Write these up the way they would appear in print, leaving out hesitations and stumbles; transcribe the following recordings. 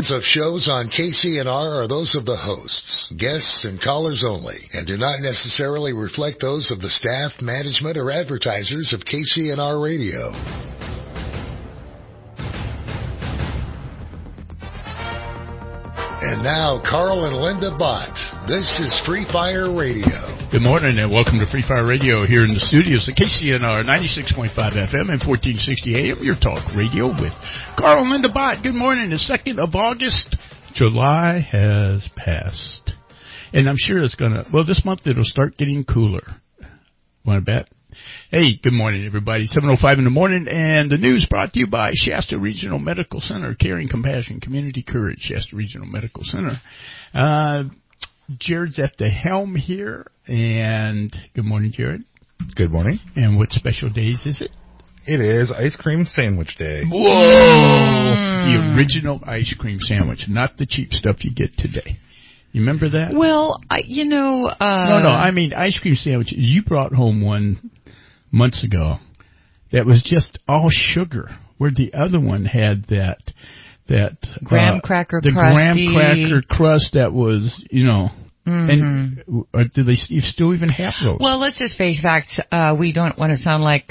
Of shows on KCNR are those of the hosts, guests, and callers only, and do not necessarily reflect those of the staff, management, or advertisers of KCNR Radio. And now, Carl and Linda Bott. This is Free Fire Radio. Good morning and welcome to Free Fire Radio here in the studios at KCNR 96.5 FM and 1460 AM, your talk radio with Carl and Linda Bott. Good morning. The 2nd of August, July has passed. And I'm sure it's this month it'll start getting cooler. Want to bet? Hey, good morning, everybody. 7:05 in the morning, and the news brought to you by Shasta Regional Medical Center, Caring Compassion, Community Courage, Shasta Regional Medical Center. Jared's at the helm here, and good morning, Jared. Good morning. And what special days is it? It is Ice Cream Sandwich Day. Whoa! The original ice cream sandwich, not the cheap stuff you get today. You remember that? Well, No, I mean ice cream sandwich. You brought home one months ago that was just all sugar, where the other one had that graham cracker the crusty. graham cracker crust that was, and do they still even have those? Well, let's just face facts. We don't want to sound like,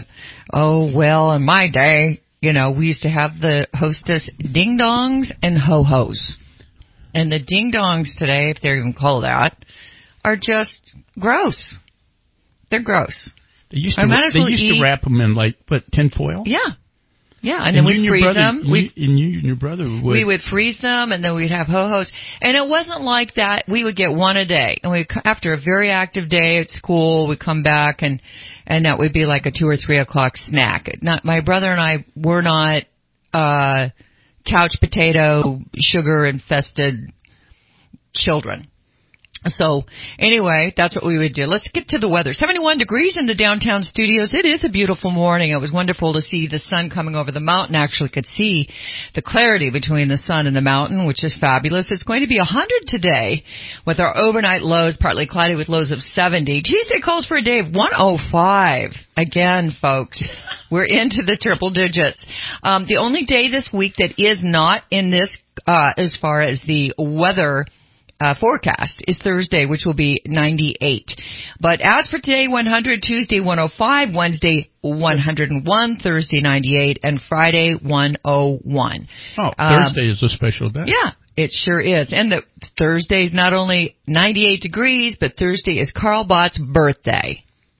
in my day, we used to have the Hostess Ding Dongs and Ho-Hos. And the Ding Dongs today, if they're even called that, are just gross. They're gross. They used to wrap them in tinfoil? Yeah. Yeah, and then we'd freeze them. You and your brother would. We would freeze them, and then we'd have Ho-Hos. And it wasn't like that. We would get one a day. And after a very active day at school, we'd come back, and that would be like a 2 or 3 o'clock snack. My brother and I were not couch potato, sugar-infested children. So, anyway, that's what we would do. Let's get to the weather. 71 degrees in the downtown studios. It is a beautiful morning. It was wonderful to see the sun coming over the mountain. Actually could see the clarity between the sun and the mountain, which is fabulous. It's going to be 100 today with our overnight lows partly cloudy with lows of 70. Tuesday calls for a day of 105. Again, folks, we're into the triple digits. The only day this week that is not in this, as far as the weather forecast is Thursday, which will be 98. But as for today, 100, Tuesday 105, Wednesday 101, Thursday 98, and Friday 101. Oh, Thursday is a special day. Yeah, it sure is. And Thursday is not only 98 degrees, but Thursday is Carl Bott's birthday.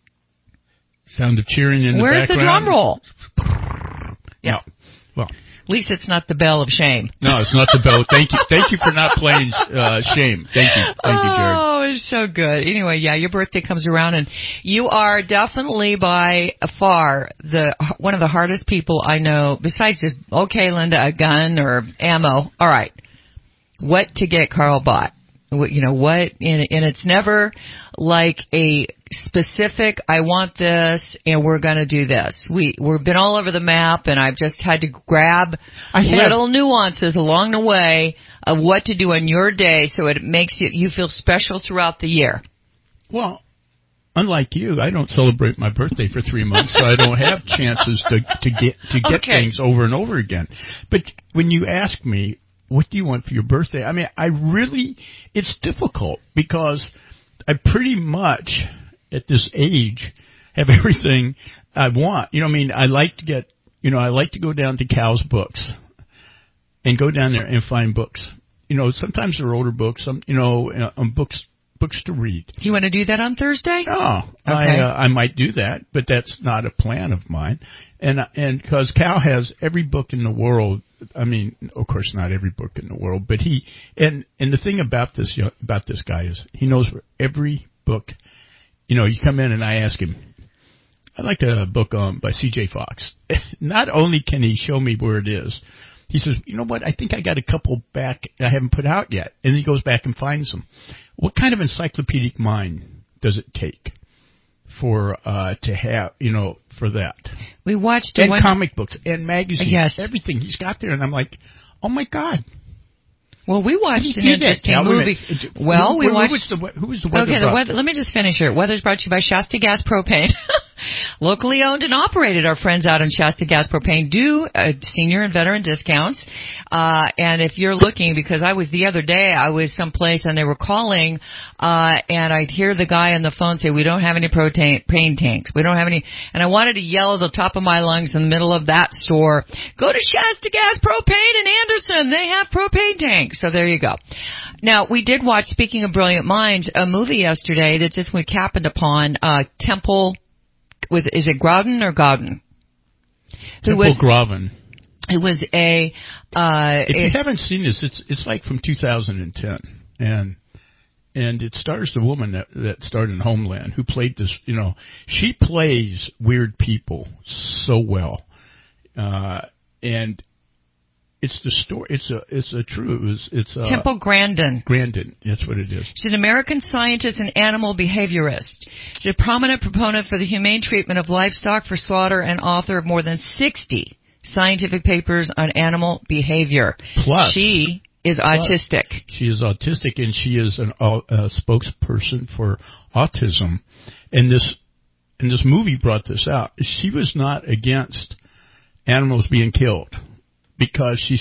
Sound of cheering in the background. Where's the drum roll? Yeah. No. Well. At least it's not the bell of shame. No, it's not the bell. Thank you for not playing shame. Thank you, Jared. Oh, it's so good. Anyway, yeah, your birthday comes around, and you are definitely by far one of the hardest people I know. Besides just Linda, a gun or ammo. All right, what to get Carl Bott? What, and it's never like a specific, I want this and we're going to do this. We've been all over the map, and I've just had to grab little nuances along the way of what to do on your day so it makes you feel special throughout the year. Well, unlike you, I don't celebrate my birthday for 3 months, so I don't have chances to get things over and over again. But when you ask me, what do you want for your birthday? I mean, it's difficult because I pretty much, at this age, have everything I want. I like to go down to Cal's Books and go down there and find books. Sometimes they're older books, books to read. You want to do that on Thursday? No, okay. I might do that, but that's not a plan of mine. And because Cal has every book in the world. I mean, of course, not every book in the world, but and the thing about this guy is he knows where every book. You come in and I ask him, I'd like a book by C.J. Fox. Not only can he show me where it is, he says, you know what, I think I got a couple back I haven't put out yet. And he goes back and finds them. What kind of encyclopedic mind does it take for to have, for that? We watched comic books and magazines, yes, everything he's got there, and I'm like, oh my God. Well, we watched an interesting movie. Well, we watched. Who was the weather? Okay, let me just finish here. Weather's brought to you by Shasta Gas Propane. Locally owned and operated. Our friends out in Shasta Gas Propane do senior and veteran discounts. And if you're looking, because the other day I was someplace and they were calling, and I'd hear the guy on the phone say, we don't have any propane tanks. We don't have any. And I wanted to yell at the top of my lungs in the middle of that store, go to Shasta Gas Propane in Anderson. They have propane tanks. So there you go. Now, we did watch, speaking of Brilliant Minds, a movie yesterday that just we happened upon, Temple, is it Grandin or Gaudin? Temple Grandin. It was a... if you haven't seen this, it's like from 2010. And it stars the woman that starred in Homeland, who played this, she plays weird people so well. And it's the story. It's Temple Grandin. Grandin, that's what it is. She's an American scientist and animal behaviorist. She's a prominent proponent for the humane treatment of livestock for slaughter and author of more than 60 scientific papers on animal behavior. Plus, she is autistic. She is autistic, and she is a spokesperson for autism. And this movie brought this out. She was not against animals being killed, because she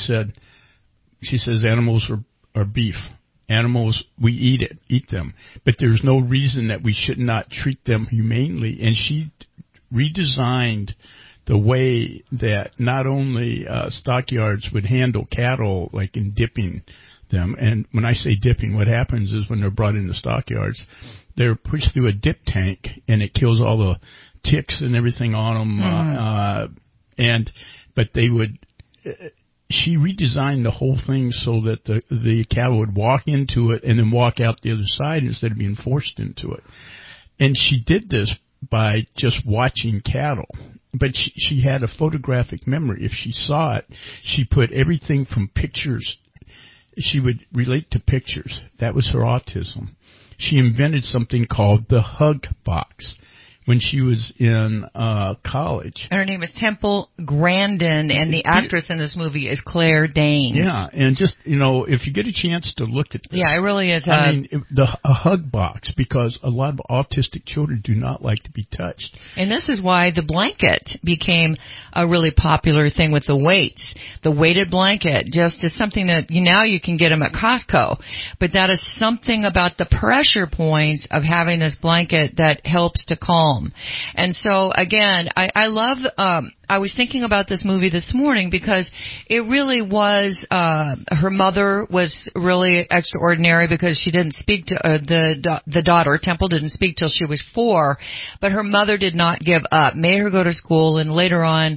says animals are beef. Animals, we eat them. But there's no reason that we should not treat them humanely. And she redesigned the way that not only stockyards would handle cattle, like in dipping them. And when I say dipping, what happens is when they're brought into stockyards, they're pushed through a dip tank, and it kills all the ticks and everything on them. But they would... she redesigned the whole thing so that the cattle would walk into it and then walk out the other side instead of being forced into it. And she did this by just watching cattle. But she had a photographic memory. If she saw it, she put everything from pictures. She would relate to pictures. That was her autism. She invented something called the hug box when she was in college. And her name is Temple Grandin, and the actress in this movie is Claire Danes. Yeah, and just, if you get a chance to look at this. Yeah, it really is. A hug box, because a lot of autistic children do not like to be touched. And this is why the blanket became a really popular thing with the weights. The weighted blanket just is something that now you can get them at Costco. But that is something about the pressure points of having this blanket that helps to calm. And so, again, I love, I was thinking about this movie this morning because it really was, her mother was really extraordinary because she didn't speak to, the daughter, Temple, didn't speak till she was 4, but her mother did not give up, made her go to school, and later on,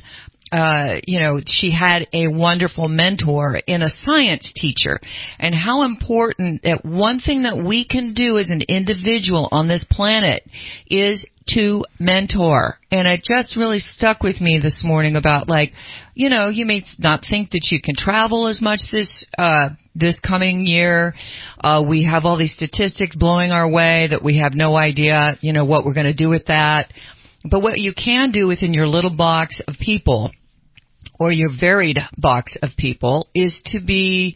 she had a wonderful mentor in a science teacher, and how important that one thing that we can do as an individual on this planet is to mentor. And it just really stuck with me this morning about, you may not think that you can travel as much this coming year. We have all these statistics blowing our way that we have no idea, what we're going to do with that. But what you can do within your little box of people, or your varied box of people, is to be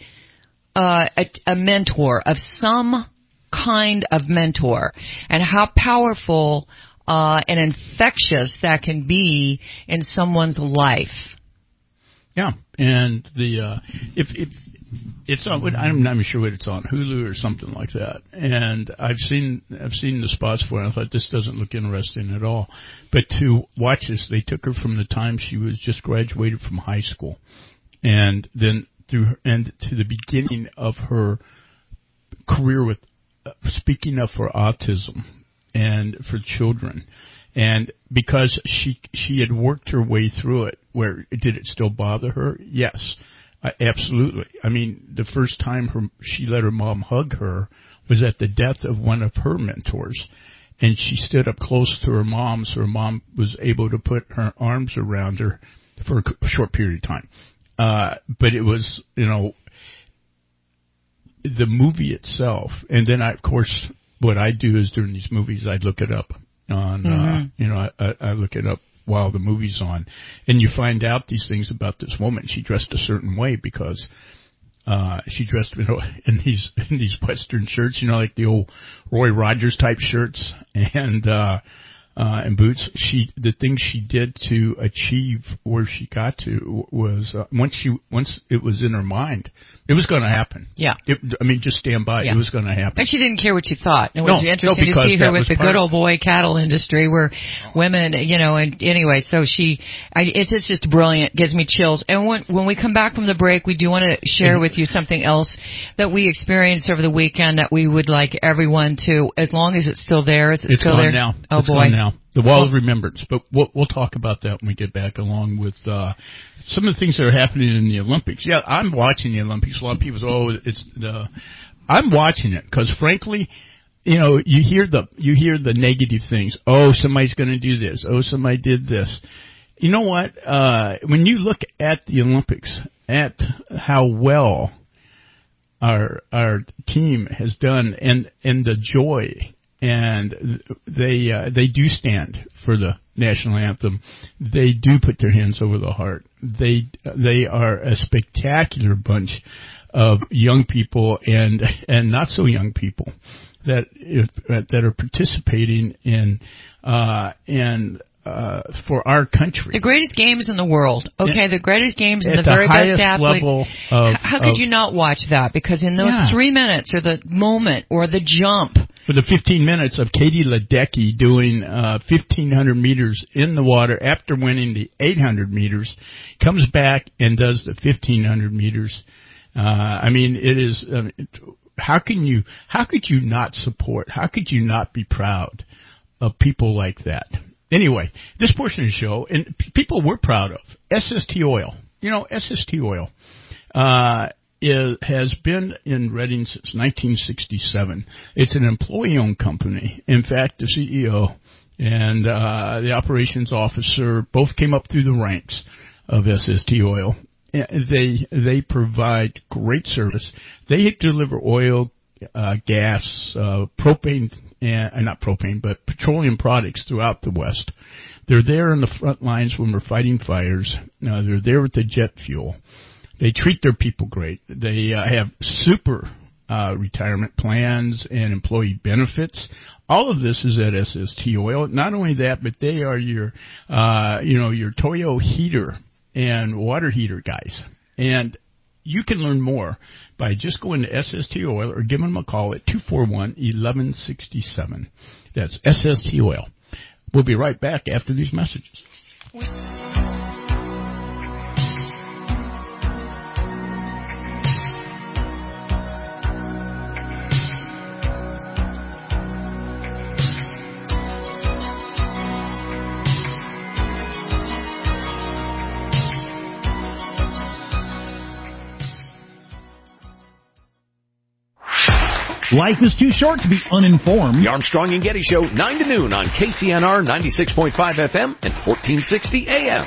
a mentor of some kind of mentor, and how powerful and infectious that can be in someone's life. Yeah, and if it's on, I'm not sure what it's on, Hulu or something like that. And I've seen the spots for it. I thought, this doesn't look interesting at all. But to watch this, they took her from the time she was just graduated from high school, and then to the beginning of her career with speaking up for autism and for children. And because she had worked her way through it, did it still bother her? Yes. Absolutely. I mean, the first time she let her mom hug her was at the death of one of her mentors. And she stood up close to her mom, so her mom was able to put her arms around her for a short period of time. But it was, the movie itself. And then, of course, what I do is during these movies, I look it up on, I look it up while the movie's on, and you find out these things about this woman. She dressed a certain way because she dressed in these Western shirts, like the old Roy Rogers type shirts, and and Boots, the things she did to achieve where she got to was once it was in her mind, it was going to happen. Yeah. Just stand by. Yeah. It was going to happen. And she didn't care what you thought. It was interesting to see her with the good old boy cattle industry where women, and anyway, so it's just brilliant. Gives me chills. And when we come back from the break, we do want to share with you something else that we experienced over the weekend that we would like everyone to, as long as it's still there. It's still gone there now. Oh, it's boy. Gone now. The Wall of Remembrance, but we'll talk about that when we get back, along with some of the things that are happening in the Olympics. Yeah, I'm watching the Olympics. A lot of people say, I'm watching it because, frankly, you hear the negative things. Oh, somebody's going to do this. Oh, somebody did this. You know what? When you look at the Olympics, at how well our team has done, and the joy. And they do stand for the national anthem. They do put their hands over the heart. They are a spectacular bunch of young people and not so young people that are participating in for our country. The greatest games in the world. Okay, the greatest games and the very best athletes. Level how could you not watch that? Because in those 3 minutes, or the moment, or the jump. For the 15 minutes of Katie Ledecky doing 1,500 meters in the water after winning the 800 meters, comes back and does the 1,500 meters. It is. How could you not support? How could you not be proud of people like that? Anyway, this portion of the show, and people we're proud of, SST Oil. SST Oil has been in Redding since 1967. It's an employee-owned company. In fact, the CEO and the operations officer both came up through the ranks of SST Oil. They provide great service. They deliver oil, gas, propane, not propane, but petroleum products throughout the West. They're there in the front lines when we're fighting fires. They're there with the jet fuel. They treat their people great. They have super retirement plans and employee benefits. All of this is at SST Oil. Not only that, but they are your Toyo heater and water heater guys. And you can learn more by just going to SST Oil or giving them a call at 241-1167. That's SST Oil. We'll be right back after these messages. Life is too short to be uninformed. The Armstrong and Getty Show, 9 to noon on KCNR 96.5 FM and 1460 AM.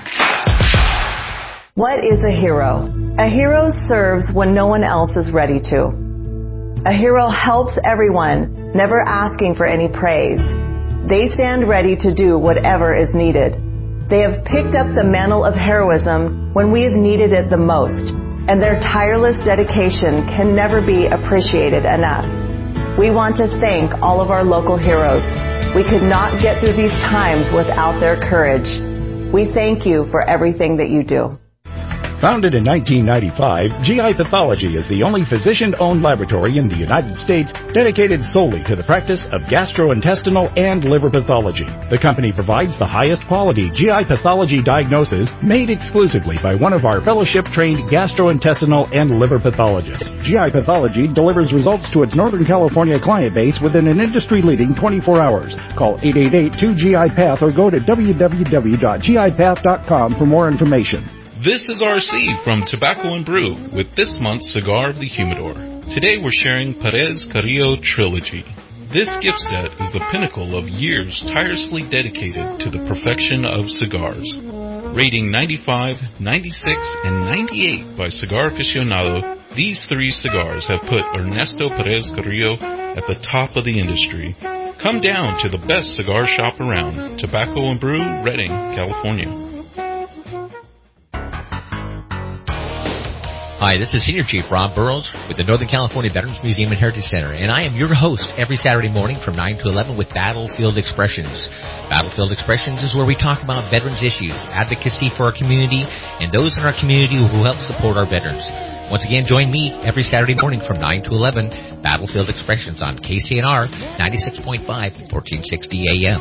What is a hero? A hero serves when no one else is ready to. A hero helps everyone, never asking for any praise. They stand ready to do whatever is needed. They have picked up the mantle of heroism when we have needed it the most, and their tireless dedication can never be appreciated enough. We want to thank all of our local heroes. We could not get through these times without their courage. We thank you for everything that you do. Founded in 1995, GI Pathology is the only physician-owned laboratory in the United States dedicated solely to the practice of gastrointestinal and liver pathology. The company provides the highest quality GI pathology diagnosis made exclusively by one of our fellowship-trained gastrointestinal and liver pathologists. GI Pathology delivers results to its Northern California client base within an industry-leading 24 hours. Call 888-2GI-PATH or go to www.gipath.com for more information. This is RC from Tobacco and Brew with this month's Cigar of the Humidor. Today we're sharing Perez Carrillo Trilogy. This gift set is the pinnacle of years tirelessly dedicated to the perfection of cigars. Rating 95, 96, and 98 by Cigar Aficionado, these three cigars have put Ernesto Perez Carrillo at the top of the industry. Come down to the best cigar shop around, Tobacco and Brew, Redding, California. Hi, this is Senior Chief Rob Burrows with the Northern California Veterans Museum and Heritage Center, and I am your host every Saturday morning from 9 to 11 with Battlefield Expressions. Battlefield Expressions is where we talk about veterans issues, advocacy for our community, and those in our community who help support our veterans. Once again, join me every Saturday morning from 9 to 11, Battlefield Expressions on KCNR 96.5 and 1460 AM.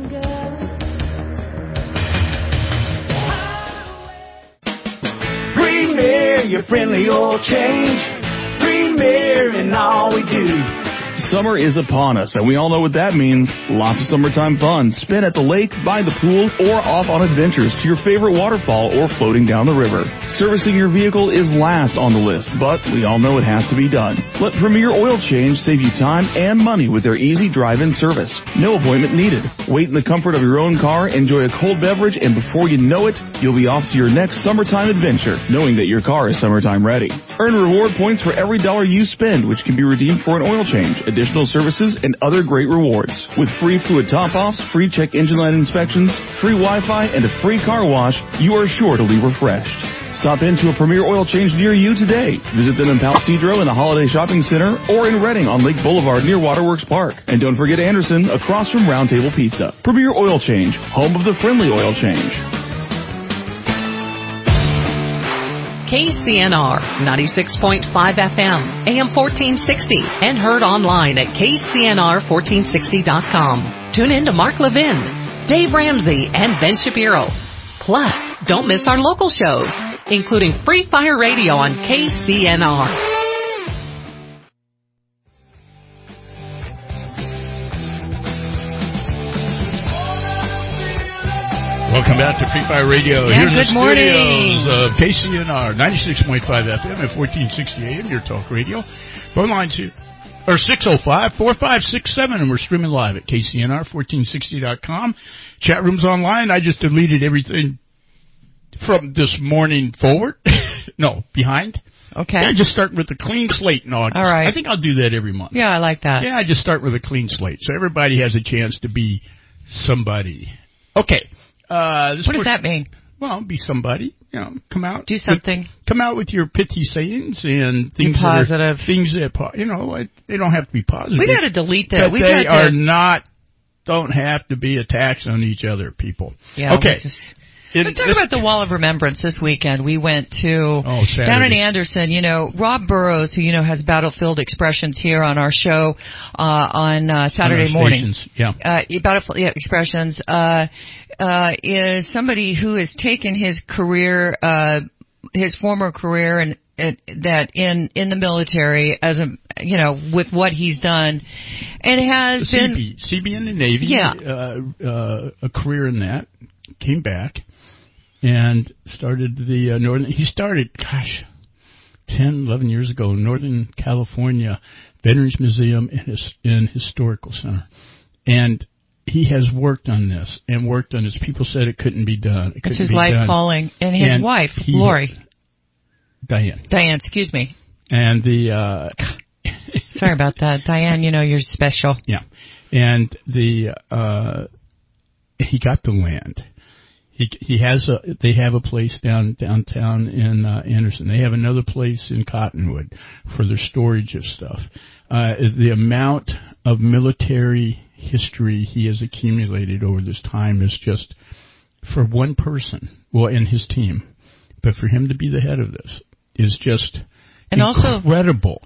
Premier, your friendly oil change. Premier in all we do. Summer is upon us, and we all know what that means. Lots of summertime fun. Spent at the lake, by the pool, or off on adventures to your favorite waterfall or floating down the river. Servicing your vehicle is last on the list, but we all know it has to be done. Let Premier Oil Change save you time and money with their easy drive-in service. No appointment needed. Wait in the comfort of your own car, enjoy a cold beverage, and before you know it, you'll be off to your next summertime adventure, knowing that your car is summertime ready. Earn reward points for every dollar you spend, which can be redeemed for an oil change, additional services, and other great rewards. With free fluid top-offs, free check engine light inspections, free Wi-Fi, and a free car wash, you are sure to leave refreshed. Stop into a Premier Oil Change near you today. Visit them in Palo Cedro in the Holiday Shopping Center or in Redding on Lake Boulevard near Waterworks Park. And don't forget Anderson across from Round Table Pizza. Premier Oil Change, home of the friendly oil change. KCNR 96.5 FM, AM 1460, and heard online at KCNR1460.com. Tune in to Mark Levin, Dave Ramsey, and Ben Shapiro. Plus, don't miss our local shows, including Free Fire Radio on KCNR. Welcome back to Free Fire Radio. Yeah, here in the good morning. studios of KCNR 96.5 FM at 1460 AM, your talk radio. Phone lines here are 605-4567, and we're streaming live at KCNR1460.com. Chat room's online. I just deleted everything from this morning forward. No, behind. Okay. Yeah, just start with a clean slate in August. All right. I think I'll do that every month. Yeah, I like that. Yeah, I just start with a clean slate, so everybody has a chance to be somebody. Okay. What does that mean? Well, be somebody. You know, come out. Do something. Come out with your pithy sayings and things be positive. Things that, you know, they don't have to be positive. We got to delete that. But they are not, don't have to be attacks on each other, people. Yeah. Okay. Let's talk about the Wall of Remembrance this weekend. We went to down in Anderson. You know, Rob Burrows, who you know has Battlefield Expressions here on our show on Saturday mornings. Battlefield Expressions is somebody who has taken his career, his former career, and that in the military as a with what he's done, and has been CB in the Navy. Yeah, a career in that. Came back. And started the he started, 10, 11 years ago, Northern California Veterans Museum and Historical Center. And he has worked on this and worked on this. People said it couldn't be done. It's his life calling. And his wife, Lori. Diane, excuse me. And sorry about that. Diane, you're special. Yeah. And he got the land. They have a place downtown in Anderson. They have another place in Cottonwood for their storage of stuff. The amount of military history he has accumulated over this time is just, for one person, and his team, but for him to be the head of this is just incredible.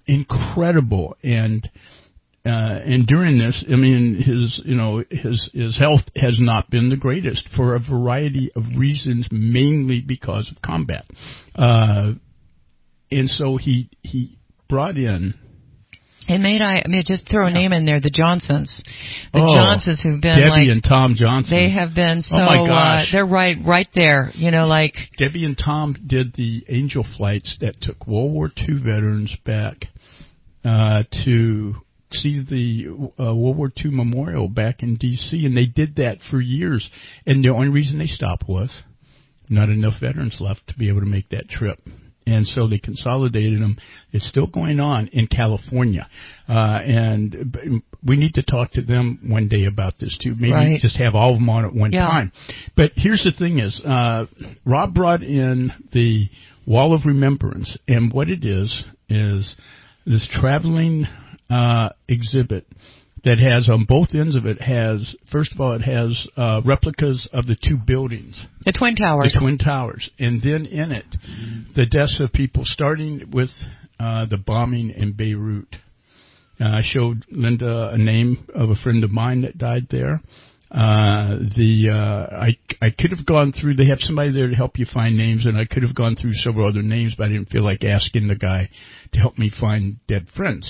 And during this, I mean, his health has not been the greatest for a variety of reasons, mainly because of combat. And so he brought in. And may I just throw a name in there, the Johnsons. Johnsons who've been Debbie and Tom Johnson. They have been so, oh my gosh. They're right there, Debbie and Tom did the Angel flights that took World War II veterans back, to see the World War II memorial back in D.C., and they did that for years. And the only reason they stopped was not enough veterans left to be able to make that trip. And so they consolidated them. It's still going on in California. And we need to talk to them one day about this, too. Maybe just have all of them on at one time. But here's the thing is, Rob brought in the Wall of Remembrance. And what it is this traveling exhibit that has on both ends of it first of all, it has replicas of the two buildings. The Twin Towers. The Twin Towers. And then in it, the deaths of people, starting with the bombing in Beirut. I showed Linda a name of a friend of mine that died there. I could have gone through, they have somebody there to help you find names, and I could have gone through several other names, but I didn't feel like asking the guy to help me find dead friends.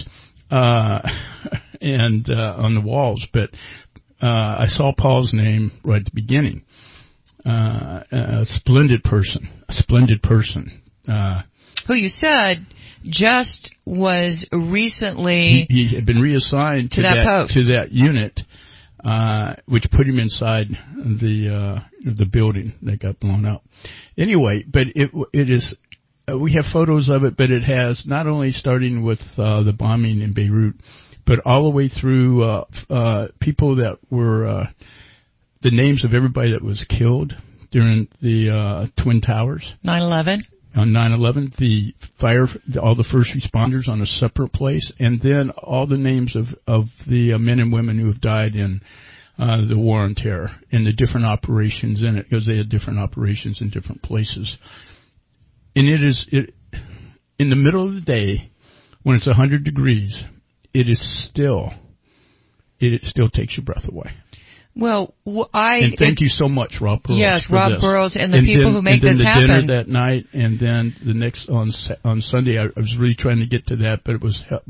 And on the walls, but I saw Paul's name right at the beginning. A splendid person. Who you said just was recently he had been reassigned to that post, to that unit, which put him inside the building that got blown up. Anyway, but it is. We have photos of it, but it has not only starting with the bombing in Beirut, but all the way through people that were the names of everybody that was killed during the Twin Towers. 9/11. On 9/11, all the first responders on a separate place, and then all the names of the men and women who have died in the War on Terror and the different operations in it, because they had different operations in different places. And it in the middle of the day, when it's 100 degrees, it still takes your breath away. Well, and thank you so much, Rob Burrows. Yes, Rob Burrows and the people who make this happen. And then the dinner that night, and then the next on Sunday, I was really trying to get to that, but it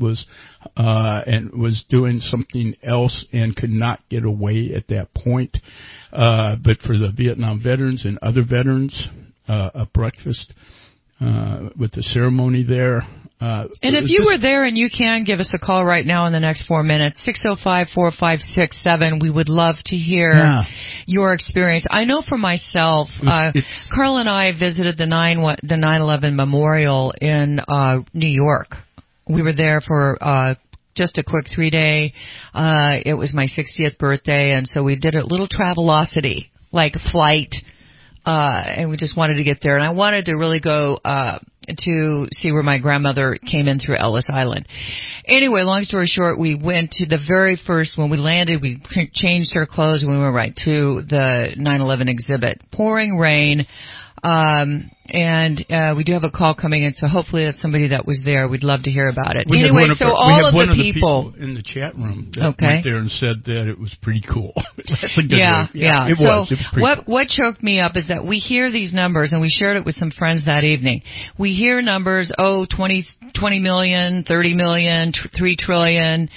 was doing something else and could not get away at that point. But for the Vietnam veterans and other veterans, a breakfast with the ceremony there. And if you were there and you can, give us a call right now in the next 4 minutes, 605-4567. We would love to hear your experience. I know for myself, Carl and I visited the 9/11 memorial in New York. We were there for just a quick 3-day. It was my 60th birthday, and so we did a little Travelocity, like flight, and we just wanted to get there. And I wanted to really go to see where my grandmother came in through Ellis Island. Anyway, long story short, we went to the very first, when we landed, we changed our clothes and we went right to the 9/11 exhibit. Pouring rain, and we do have a call coming in, so hopefully that's somebody that was there. We'd love to hear about it. Anyway, so all of the people in the chat room that went there and said that it was pretty cool. That's a good yeah. It was pretty cool. What choked me up is that we hear these numbers, and we shared it with some friends that evening. We hear numbers, 20 million, 30 million, 3 trillion,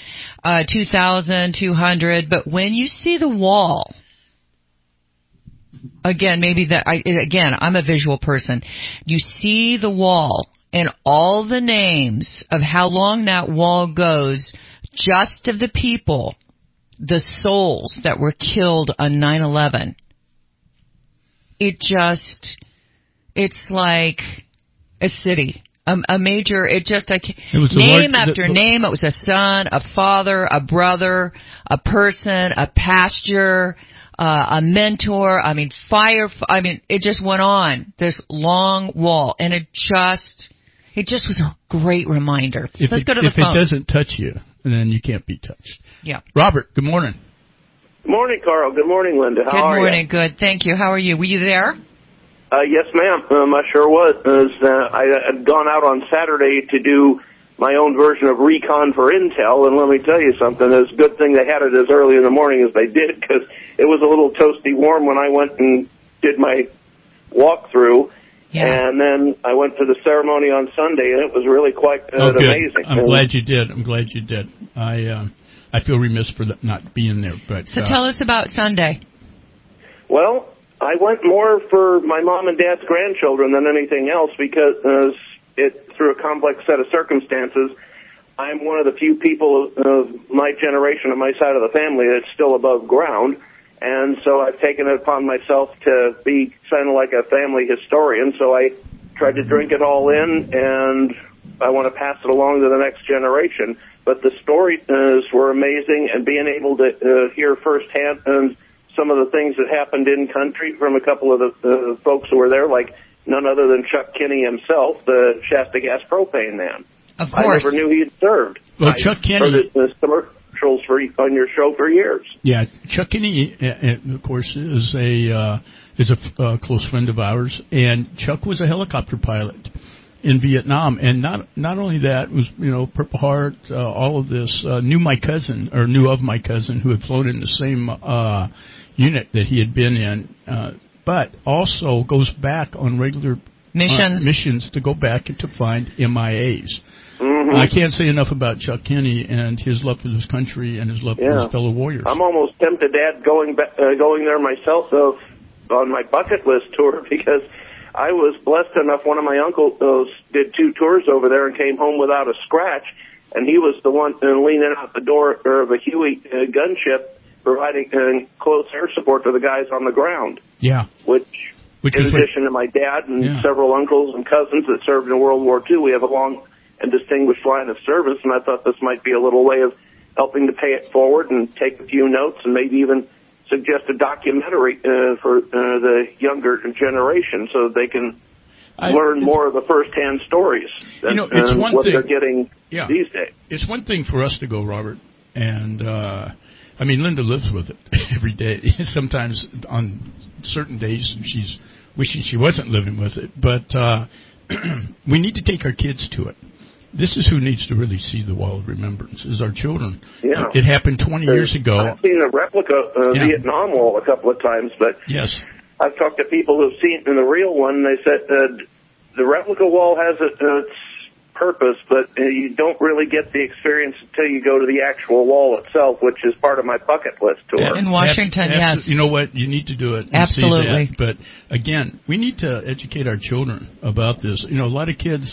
2,200, but when you see the wall, again, I'm a visual person. You see the wall and all the names of how long that wall goes, just of the people, the souls that were killed on 9/11. It's like a city. A major, name after name. It was a son, a father, a brother, a person, a pasture, a mentor. It just went on, this long wall, and it just was a great reminder. Let's go to the phone. If it doesn't touch you, then you can't be touched. Yeah. Robert, good morning. Good morning, Carl. Good morning, Linda. How are you? Good morning. Good. Thank you. How are you? Were you there? Yes, ma'am. I sure was. I had gone out on Saturday to do my own version of recon for Intel, and let me tell you something. It's a good thing they had it as early in the morning as they did, because it was a little toasty warm when I went and did my walkthrough. Yeah. And then I went to the ceremony on Sunday, and it was really quite amazing. I'm glad you did. I feel remiss for not being there. But so tell us about Sunday. Well, I went more for my mom and dad's grandchildren than anything else, because through a complex set of circumstances, I'm one of the few people of my generation, on my side of the family, that's still above ground. And so I've taken it upon myself to be kind of like a family historian. So I tried to drink it all in, and I want to pass it along to the next generation. But the stories were amazing, and being able to hear firsthand some of the things that happened in country from a couple of the folks who were there, like none other than Chuck Kinney himself, the Shasta Gas propane man. Of course. I never knew he had served. Well, Chuck Kinney... heard his commercials on your show for years. Yeah, Chuck Kinney, of course, is a close friend of ours, and Chuck was a helicopter pilot in Vietnam, and not only that, was, Purple Heart, all of this, knew of my cousin who had flown in the same unit that he had been in, but also goes back on regular missions to go back and to find MIAs. Mm-hmm. I can't say enough about Chuck Kinney and his love for this country and his love for his fellow warriors. I'm almost tempted, Dad, going there myself on my bucket list tour, because I was blessed enough. One of my uncles did 2 tours over there and came home without a scratch, and he was the one leaning out the door of a Huey gunship, providing close air support to the guys on the ground. Yeah. Which in addition to my dad and several uncles and cousins that served in World War II, we have a long and distinguished line of service, and I thought this might be a little way of helping to pay it forward and take a few notes and maybe even suggest a documentary for the younger generation so that they can learn more of the first-hand stories and what they're getting these days. It's one thing for us to go, Robert, and Linda lives with it every day. Sometimes on certain days she's wishing she wasn't living with it, but we need to take our kids to it. This is who needs to really see the Wall of Remembrance, is our children. Yeah. It happened 20 years ago. I've seen a replica of Vietnam Wall a couple of times, but I've talked to people who've seen the real one, and they said the replica wall has its purpose, but you don't really get the experience until you go to the actual wall itself, which is part of my bucket list tour. In Washington, yes. You know what? You need to do it. Absolutely. See that. But again, we need to educate our children about this. A lot of kids,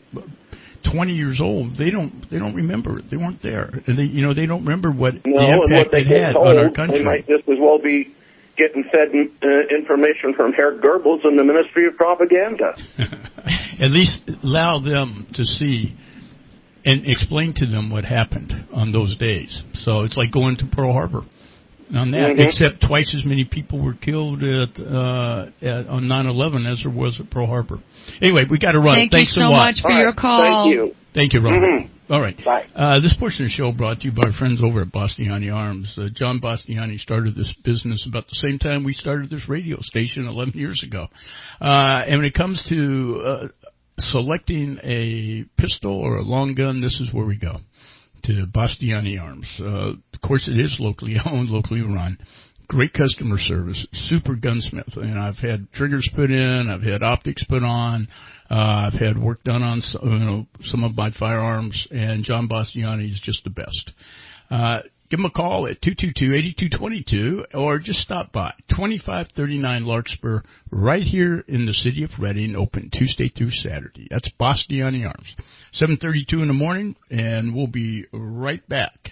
20 years old, they don't remember it. They weren't there, and they don't remember what the impact it had on our country. They might just as well be getting fed information from Herr Goebbels and the Ministry of Propaganda. At least allow them to see and explain to them what happened on those days. So it's like going to Pearl Harbor on that, except twice as many people were killed on 9/11 as there was at Pearl Harbor. Anyway, we got to run. Thanks you so much for your call. Thank you. Thank you, Robert. Mm-hmm. All right. Bye. This portion of the show brought to you by our friends over at Bastiani Arms. John Bastiani started this business about the same time we started this radio station 11 years ago. And when it comes to selecting a pistol or a long gun, this is where we go, to Bastiani Arms. Of course, it is locally owned, locally run. Great customer service, super gunsmith. And I've had triggers put in, I've had optics put on, I've had work done on some of my firearms, and John Bastiani is just the best. Give them a call at 222-8222 or just stop by. 2539 Larkspur, right here in the city of Reading, open Tuesday through Saturday. That's Bastiani Arms. 7:32 in the morning, and we'll be right back.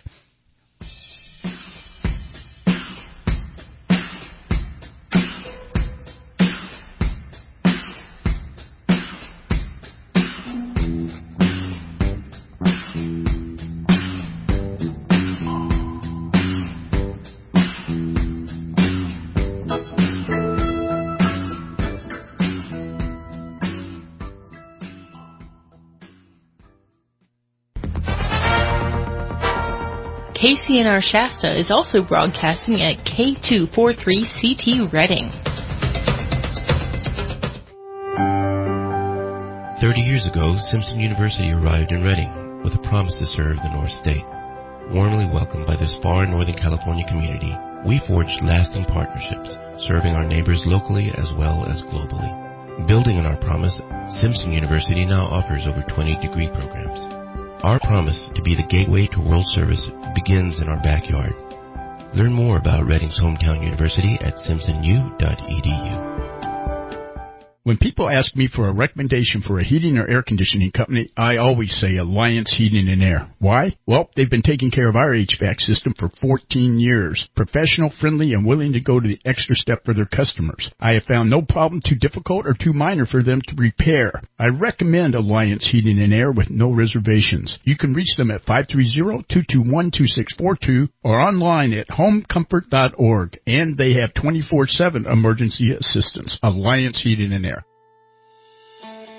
KCNR Shasta is also broadcasting at K243CT Reading. 30 years ago, Simpson University arrived in Reading with a promise to serve the North State. Warmly welcomed by this far Northern California community, we forged lasting partnerships, serving our neighbors locally as well as globally. Building on our promise, Simpson University now offers over 20 degree programs. Our promise to be the gateway to world service begins in our backyard. Learn more about Reading's hometown university at simpsonu.edu. When people ask me for a recommendation for a heating or air conditioning company, I always say Alliance Heating and Air. Why? Well, they've been taking care of our HVAC system for 14 years. Professional, friendly, and willing to go to the extra step for their customers. I have found no problem too difficult or too minor for them to repair. I recommend Alliance Heating and Air with no reservations. You can reach them at 530-221-2642 or online at homecomfort.org. And they have 24/7 emergency assistance. Alliance Heating and Air.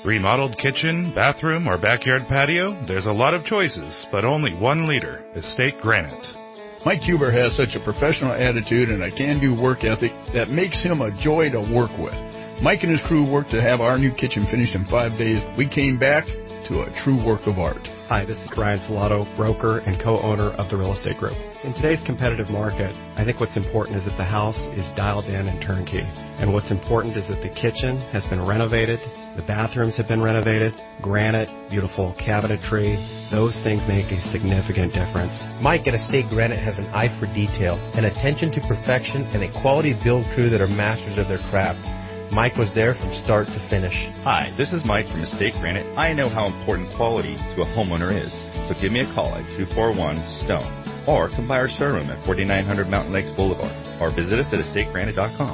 Remodeled kitchen, bathroom, or backyard patio? There's a lot of choices, but only one leader, Estate Granite. Mike Huber has such a professional attitude and a can-do work ethic that makes him a joy to work with. Mike and his crew worked to have our new kitchen finished in 5 days. We came back to a true work of art. Hi, this is Brian Salato, broker and co-owner of the Real Estate Group. In today's competitive market, I think what's important is that the house is dialed in and turnkey. And what's important is that the kitchen has been renovated, the bathrooms have been renovated, granite, beautiful cabinetry. Those things make a significant difference. Mike at Estate Granite has an eye for detail, an attention to perfection, and a quality build crew that are masters of their craft. Mike was there from start to finish. Hi, this is Mike from Estate Granite. I know how important quality to a homeowner is. So give me a call at 241-STONE or come by our showroom at 4900 Mountain Lakes Boulevard or visit us at estategranite.com.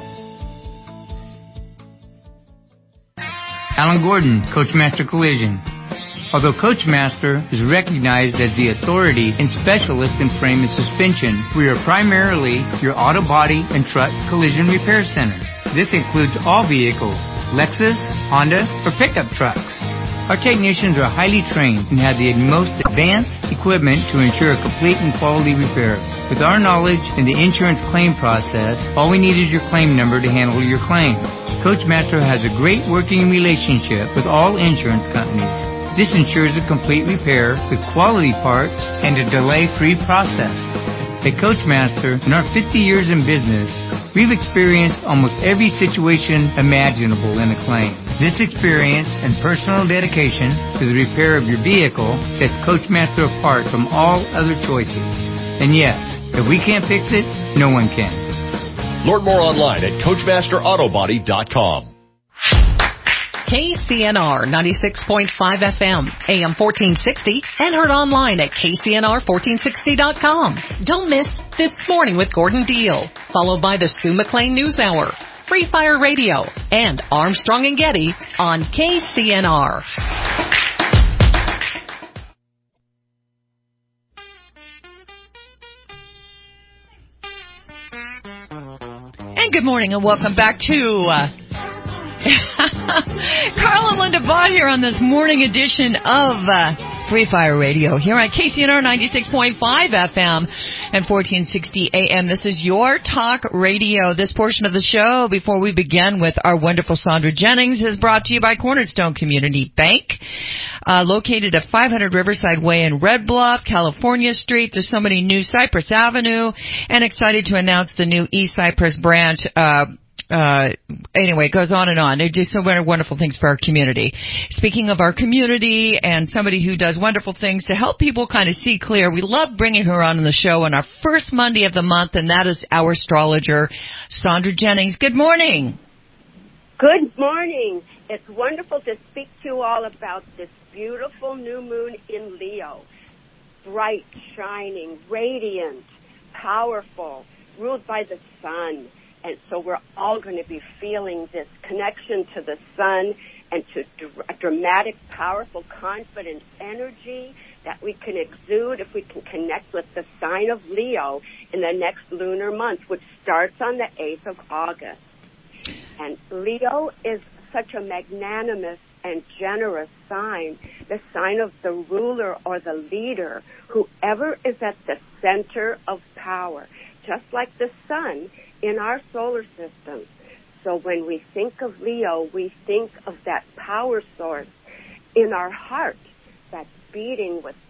Alan Gordon, Coachmaster Collision. Although Coachmaster is recognized as the authority and specialist in frame and suspension, we are primarily your auto body and truck collision repair center. This includes all vehicles, Lexus, Honda, or pickup trucks. Our technicians are highly trained and have the most advanced equipment to ensure a complete and quality repair. With our knowledge in the insurance claim process, all we need is your claim number to handle your claim. Coachmaster has a great working relationship with all insurance companies. This ensures a complete repair with quality parts and a delay-free process. At Coachmaster, in our 50 years in business, we've experienced almost every situation imaginable in a claim. This experience and personal dedication to the repair of your vehicle sets Coachmaster apart from all other choices. And yes, if we can't fix it, no one can. Learn more online at CoachmasterAutobody.com. KCNR 96.5 FM, AM 1460, and heard online at KCNR1460.com. Don't miss This Morning with Gordon Deal, followed by the Sue McLean News Hour, Free Fire Radio, and Armstrong and Getty on KCNR. And good morning and welcome back to Carl and Linda Vaught here on this morning edition of Free Fire Radio here on KCNR 96.5 FM and 1460 AM. This is your talk radio. This portion of the show, before we begin with our wonderful Sandra Jennings, is brought to you by Cornerstone Community Bank, located at 500 Riverside Way in Red Bluff, California Street. There's so many new Cypress Avenue, and excited to announce the new East Cypress branch. Anyway, it goes on and on. They do so many wonderful things for our community. Speaking of our community and somebody who does wonderful things to help people kind of see clear, we love bringing her on the show on our first Monday of the month, and that is our astrologer, Sandra Jennings. Good morning. Good morning. It's wonderful to speak to you all about this beautiful new moon in Leo. Bright, shining, radiant, powerful, ruled by the sun. And so we're all going to be feeling this connection to the sun and to dramatic, powerful, confident energy that we can exude if we can connect with the sign of Leo in the next lunar month, which starts on the 8th of August. And Leo is such a magnanimous and generous sign, the sign of the ruler or the leader, whoever is at the center of power, just like the sun in our solar system. So when we think of Leo, we think of that power source in our heart that's beating with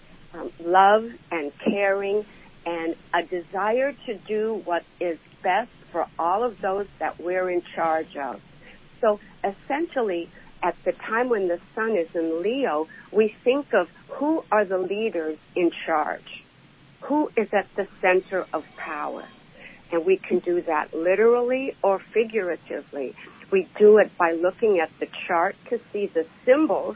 love and caring and a desire to do what is best for all of those that we're in charge of. So essentially, at the time when the sun is in Leo, we think of who are the leaders in charge, who is at the center of power. And we can do that literally or figuratively. We do it by looking at the chart to see the symbols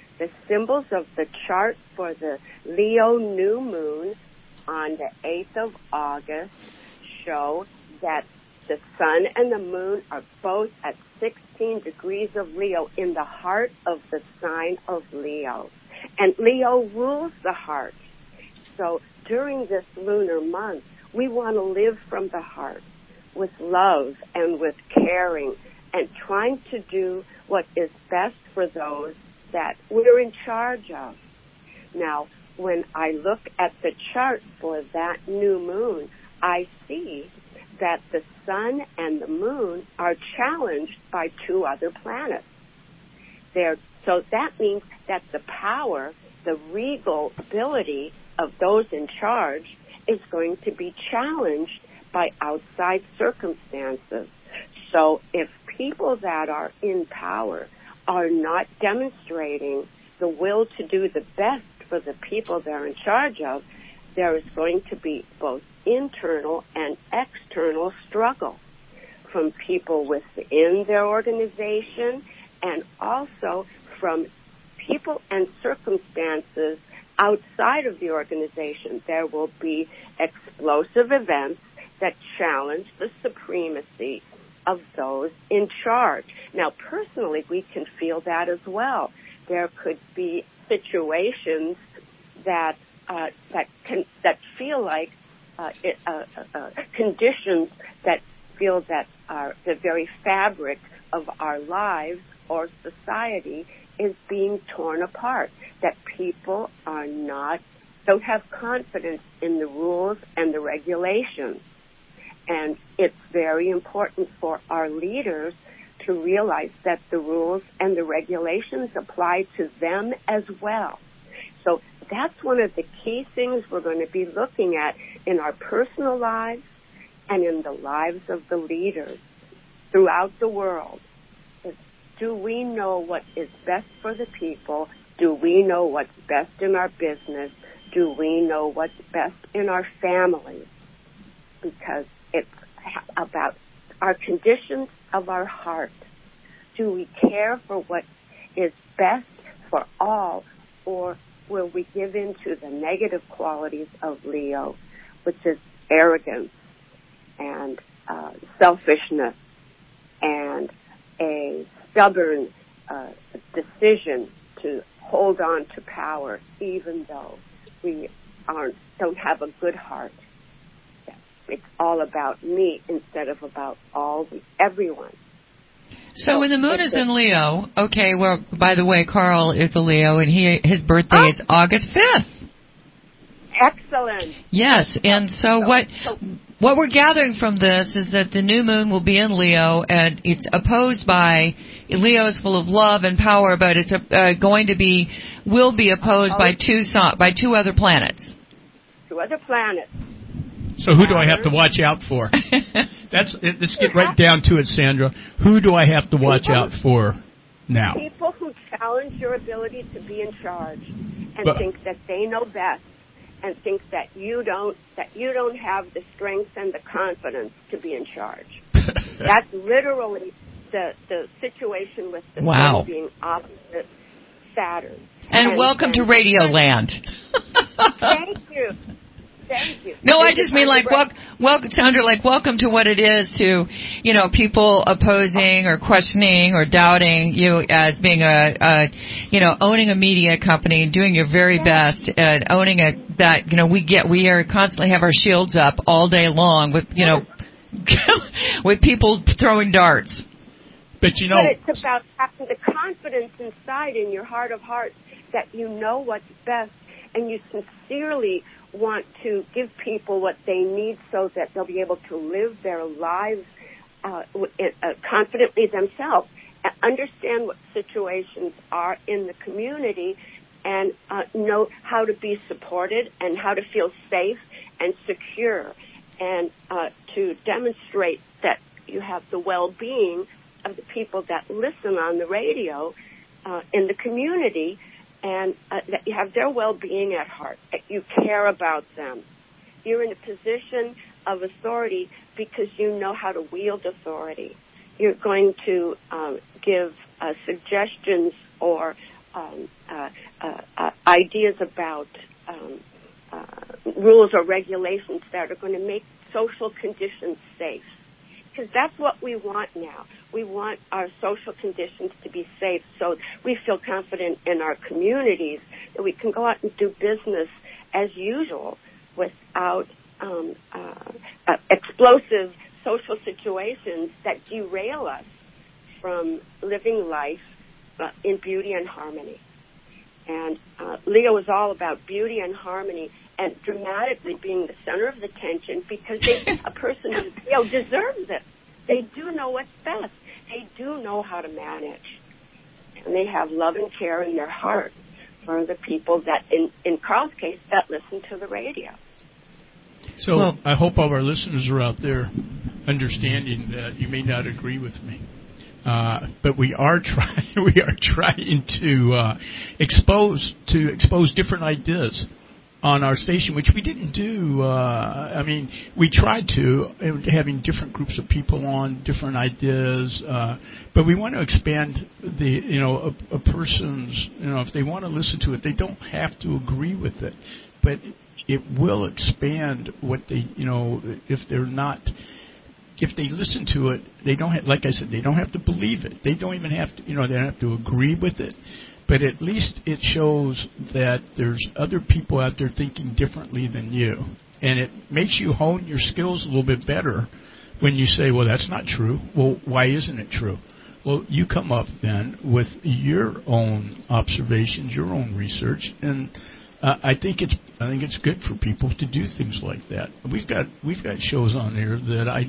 of the chart for the Leo new moon on the 8th of August show that the sun and the moon are both at 16 degrees of Leo in the heart of the sign of Leo. And Leo rules the heart. So during this lunar month, we want to live from the heart with love and with caring and trying to do what is best for those that we're in charge of. Now, when I look at the chart for that new moon, I see that the sun and the moon are challenged by two other planets. So that means that the power, the regal ability of those in charge is going to be challenged by outside circumstances. So if people that are in power are not demonstrating the will to do the best for the people they're in charge of, there is going to be both internal and external struggle from people within their organization and also from people and circumstances outside of the organization. There will be explosive events that challenge the supremacy of those in charge. Now, personally, we can feel that as well. There could be situations that feel like conditions that feel that the very fabric of our lives or society is being torn apart, that people don't have confidence in the rules and the regulations. And it's very important for our leaders to realize that the rules and the regulations apply to them as well. So that's one of the key things we're going to be looking at in our personal lives and in the lives of the leaders throughout the world. Do we know what is best for the people? Do we know what's best in our business? Do we know what's best in our families? Because it's about our conditions of our heart. Do we care for what is best for all, or will we give in to the negative qualities of Leo, which is arrogance and selfishness and a stubborn decision to hold on to power even though we don't have a good heart? It's all about me instead of about everyone. So when the moon is in Leo, okay, well, by the way, Carl is a Leo, and his birthday is August 5th. Excellent. Yes, and so what we're gathering from this is that the new moon will be in Leo, and it's opposed by, Leo is full of love and power, but it's will be opposed by two other planets. Two other planets. So who do I have to watch out for? Let's get right down to it, Sandra. Who do I have to watch out for now? People who challenge your ability to be in charge and think that they know best, and think that you don't have the strength and the confidence to be in charge. That's literally the situation with the sun being opposite Saturn. And welcome to Radio Land. Thank you. Thank you. No, I just mean Sandra, welcome to what it is to, people opposing or questioning or doubting you as being owning a media company, doing your very best, and owning we are constantly have our shields up all day long with, with people throwing darts. But it's about having the confidence inside in your heart of hearts that you know what's best and you sincerely want to give people what they need so that they'll be able to live their lives confidently themselves, and understand what situations are in the community, and know how to be supported and how to feel safe and secure, and to demonstrate that you have the well-being of the people that listen on the radio in the community, and that you have their well-being at heart, that you care about them. You're in a position of authority because you know how to wield authority. You're going to give suggestions or ideas about rules or regulations that are going to make social conditions safe. Because that's what we want now. We want our social conditions to be safe so we feel confident in our communities that we can go out and do business as usual without explosive social situations that derail us from living life in beauty and harmony. And Leo is all about beauty and harmony and dramatically being the center of the attention, because a person who's Leo deserves it. They do know what's best. They do know how to manage. And they have love and care in their heart for the people that, in Carl's case, that listen to the radio. So I hope all of our listeners are out there understanding that you may not agree with me. But we are trying to expose different ideas on our station, which we didn't do. We tried to, having different groups of people on, different ideas, but we want to expand a person's, if they want to listen to it, they don't have to agree with it, but it will expand what they, if they listen to it, they don't have, like I said, they don't have to believe it. They don't even have to, they don't have to agree with it. But at least it shows that there's other people out there thinking differently than you. And it makes you hone your skills a little bit better when you say, well, that's not true. Well, why isn't it true? Well, you come up then with your own observations, your own research, and I think it's good for people to do things like that. We've got shows on there that I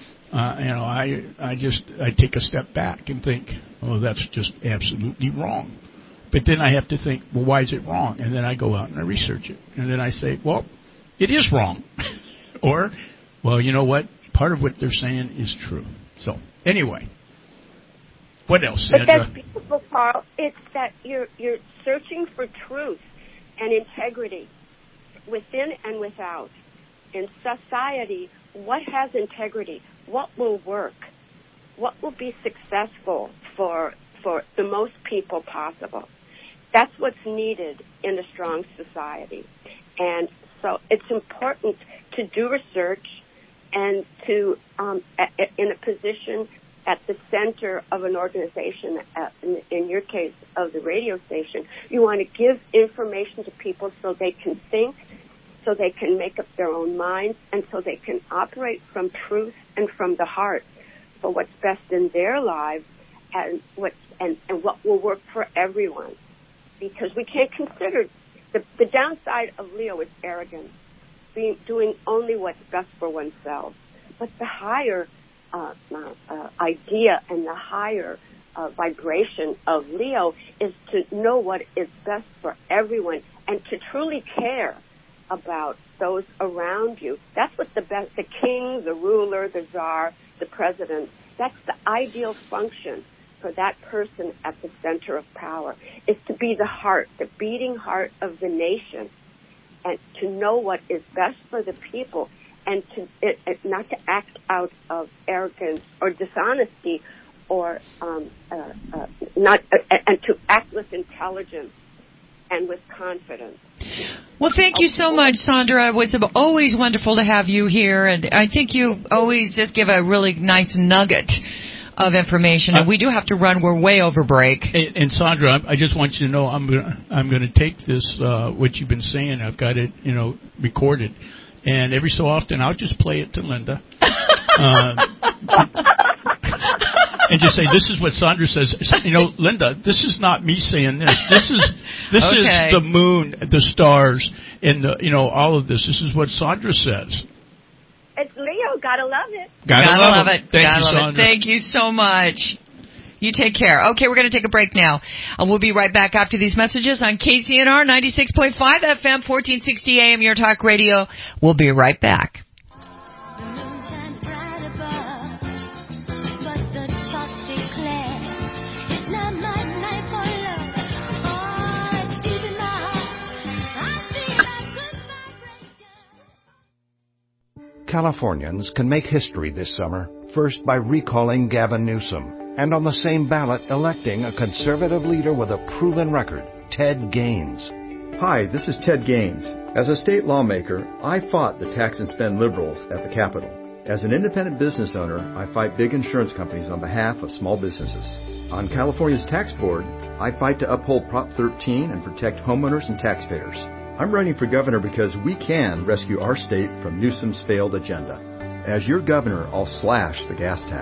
take a step back and think, oh, that's just absolutely wrong. But then I have to think, well, why is it wrong? And then I go out and I research it, and then I say, well, it is wrong, or, well, you know what? Part of what they're saying is true. So anyway, what else, Sandra? But that's beautiful, Carl. It's that you're searching for truth and integrity within and without. In society, what has integrity? What will work? What will be successful for the most people possible? That's what's needed in a strong society. And so it's important to do research and to, in a position at the center of an organization, in your case of the radio station, you want to give information to people so they can think, so they can make up their own minds, and so they can operate from truth and from the heart for what's best in their lives and what will work for everyone. Because we can't consider the downside of Leo is arrogance, doing only what's best for oneself. But the higher idea and the higher vibration of Leo is to know what is best for everyone and to truly care about those around you. That's what the king, the ruler, the czar, the president, that's the ideal function for that person at the center of power, is to be the heart, the beating heart of the nation, and to know what is best for the people, and to not to act out of arrogance or dishonesty, or and to act with intelligence and with confidence. Well, thank you so much, Sandra. It was always wonderful to have you here, and I think you always just give a really nice nugget of information, and we do have to run. We're way over break. And Sandra, I just want you to know I'm going to take this what you've been saying. I've got it, recorded, and every so often I'll just play it to Linda, and just say, "This is what Sandra says." Linda, this is not me saying this. This is the moon, the stars, and all of this. This is what Sandra says. It's Leo. Gotta love it. Gotta love it. Thank you so much. You take care. Okay, we're going to take a break now. We'll be right back after these messages on KCNR 96.5 FM, 1460 AM, Your Talk Radio. We'll be right back. Californians can make history this summer, first by recalling Gavin Newsom, and on the same ballot electing a conservative leader with a proven record, Ted Gaines. Hi, this is Ted Gaines. As a state lawmaker, I fought the tax and spend liberals at the Capitol. As an independent business owner, I fight big insurance companies on behalf of small businesses. On California's tax board, I fight to uphold Prop 13 and protect homeowners and taxpayers. I'm running for governor because we can rescue our state from Newsom's failed agenda. As your governor, I'll slash the gas tax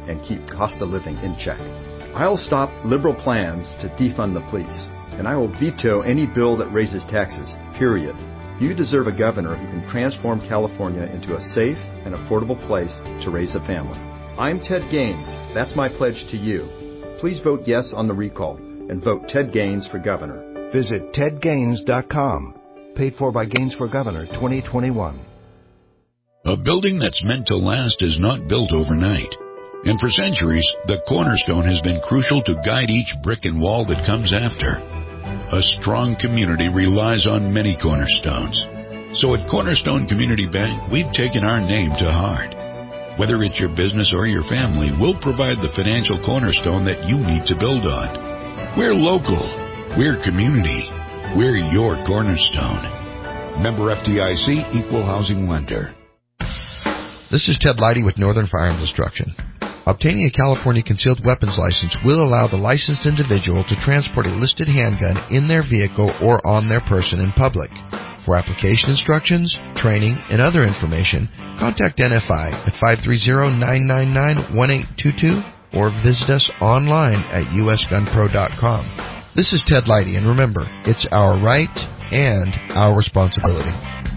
and keep cost of living in check. I'll stop liberal plans to defund the police, and I will veto any bill that raises taxes, period. You deserve a governor who can transform California into a safe and affordable place to raise a family. I'm Ted Gaines. That's my pledge to you. Please vote yes on the recall and vote Ted Gaines for governor. Visit tedgaines.com. Paid for by Gaines for Governor 2021. A building that's meant to last is not built overnight. And for centuries, the cornerstone has been crucial to guide each brick and wall that comes after. A strong community relies on many cornerstones. So at Cornerstone Community Bank, we've taken our name to heart. Whether it's your business or your family, we'll provide the financial cornerstone that you need to build on. We're local. We're community. We're your cornerstone. Member FDIC, Equal Housing Lender. This is Ted Leidy with Northern Firearms Instruction. Obtaining a California concealed weapons license will allow the licensed individual to transport a listed handgun in their vehicle or on their person in public. For application instructions, training, and other information, contact NFI at 530-999-1822 or visit us online at usgunpro.com. This is Ted Leidy, and remember, it's our right and our responsibility.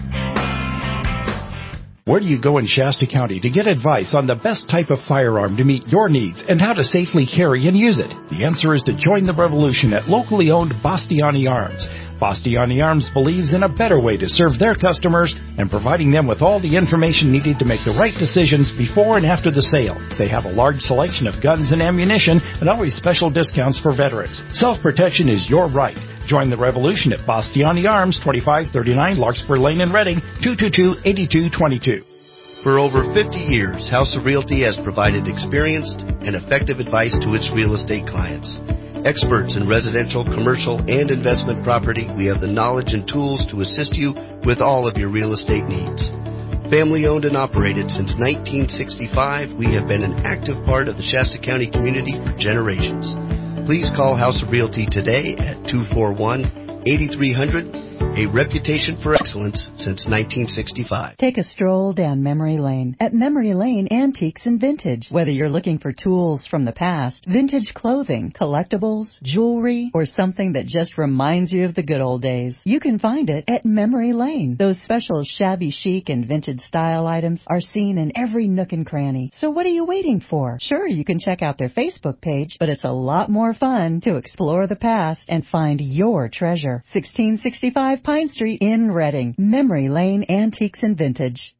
Where do you go in Shasta County to get advice on the best type of firearm to meet your needs and how to safely carry and use it? The answer is to join the revolution at locally owned Bastiani Arms. Bastiani Arms believes in a better way to serve their customers and providing them with all the information needed to make the right decisions before and after the sale. They have a large selection of guns and ammunition and always special discounts for veterans. Self-protection is your right. Join the revolution at Bastiani Arms, 2539 Larkspur Lane in Reading, 222-8222. For over 50 years, House of Realty has provided experienced and effective advice to its real estate clients. Experts in residential, commercial, and investment property, we have the knowledge and tools to assist you with all of your real estate needs. Family owned and operated since 1965, we have been an active part of the Shasta County community for generations. Please call House of Realty today at 241-8300, a reputation for excellence since 1965. Take a stroll down memory lane at Memory Lane Antiques and Vintage. Whether you're looking for tools from the past, vintage clothing, collectibles, jewelry, or something that just reminds you of the good old days, you can find it at Memory Lane. Those special shabby chic and vintage style items are seen in every nook and cranny. So what are you waiting for? Sure, you can check out their Facebook page, but it's a lot more fun to explore the past and find your treasure. 1665 Pine Street in Reading. Memory Lane Antiques and Vintage.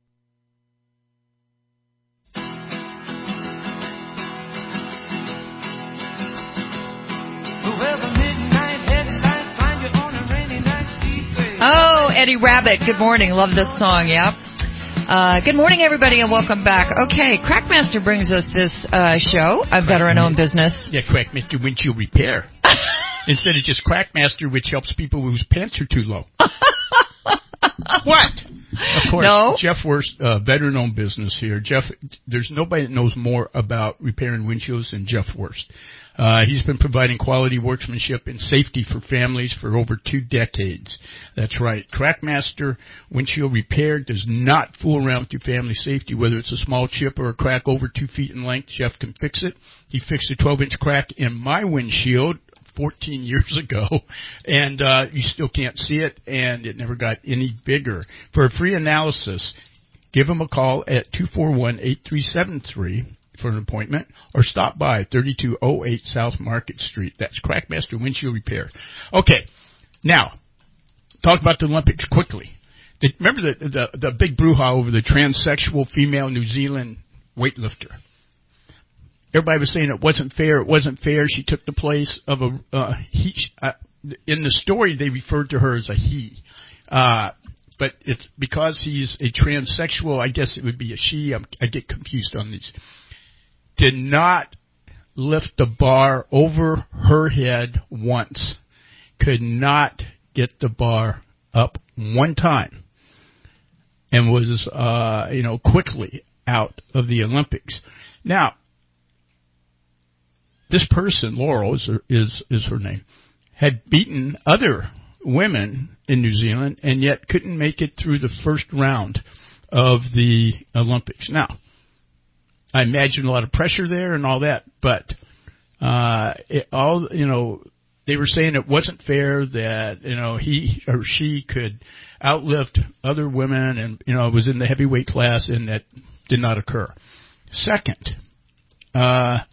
Oh, Eddie Rabbit. Good morning. Love this song. Yep. Good morning, everybody, and welcome back. Okay, Crackmaster brings us this show, a veteran-owned business. Yeah, Crackmaster Windshield Repair. Instead of just Crackmaster, which helps people whose pants are too low. What? Of course, no. Jeff Worst, veteran-owned business here. Jeff, there's nobody that knows more about repairing windshields than Jeff Worst. He's been providing quality workmanship and safety for families for over 2 decades. That's right. Crackmaster Windshield Repair does not fool around with your family safety. Whether it's a small chip or a crack over 2 feet in length, Jeff can fix it. He fixed a 12-inch crack in my windshield 14 years ago, and you still can't see it, and it never got any bigger. For a free analysis, give him a call at 241-8373 for an appointment, or stop by 3208 South Market Street. That's Crackmaster Windshield Repair. Okay, now, talk about the Olympics quickly. Remember the big brouhaha over the transsexual female New Zealand weightlifter? Everybody was saying it wasn't fair. It wasn't fair. She took the place of a he. In the story, they referred to her as a he, but it's because he's a transsexual. I guess it would be a she. I get confused on these. Did not lift the bar over her head once. Could not get the bar up one time, and was quickly out of the Olympics. Now, this person, Laurel is her name, had beaten other women in New Zealand and yet couldn't make it through the first round of the Olympics. Now, I imagine a lot of pressure there and all that, but they were saying it wasn't fair that, he or she could outlift other women and, was in the heavyweight class, and that did not occur. Second, our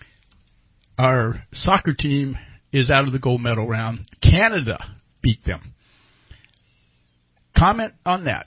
soccer team is out of the gold medal round. Canada beat them. Comment on that.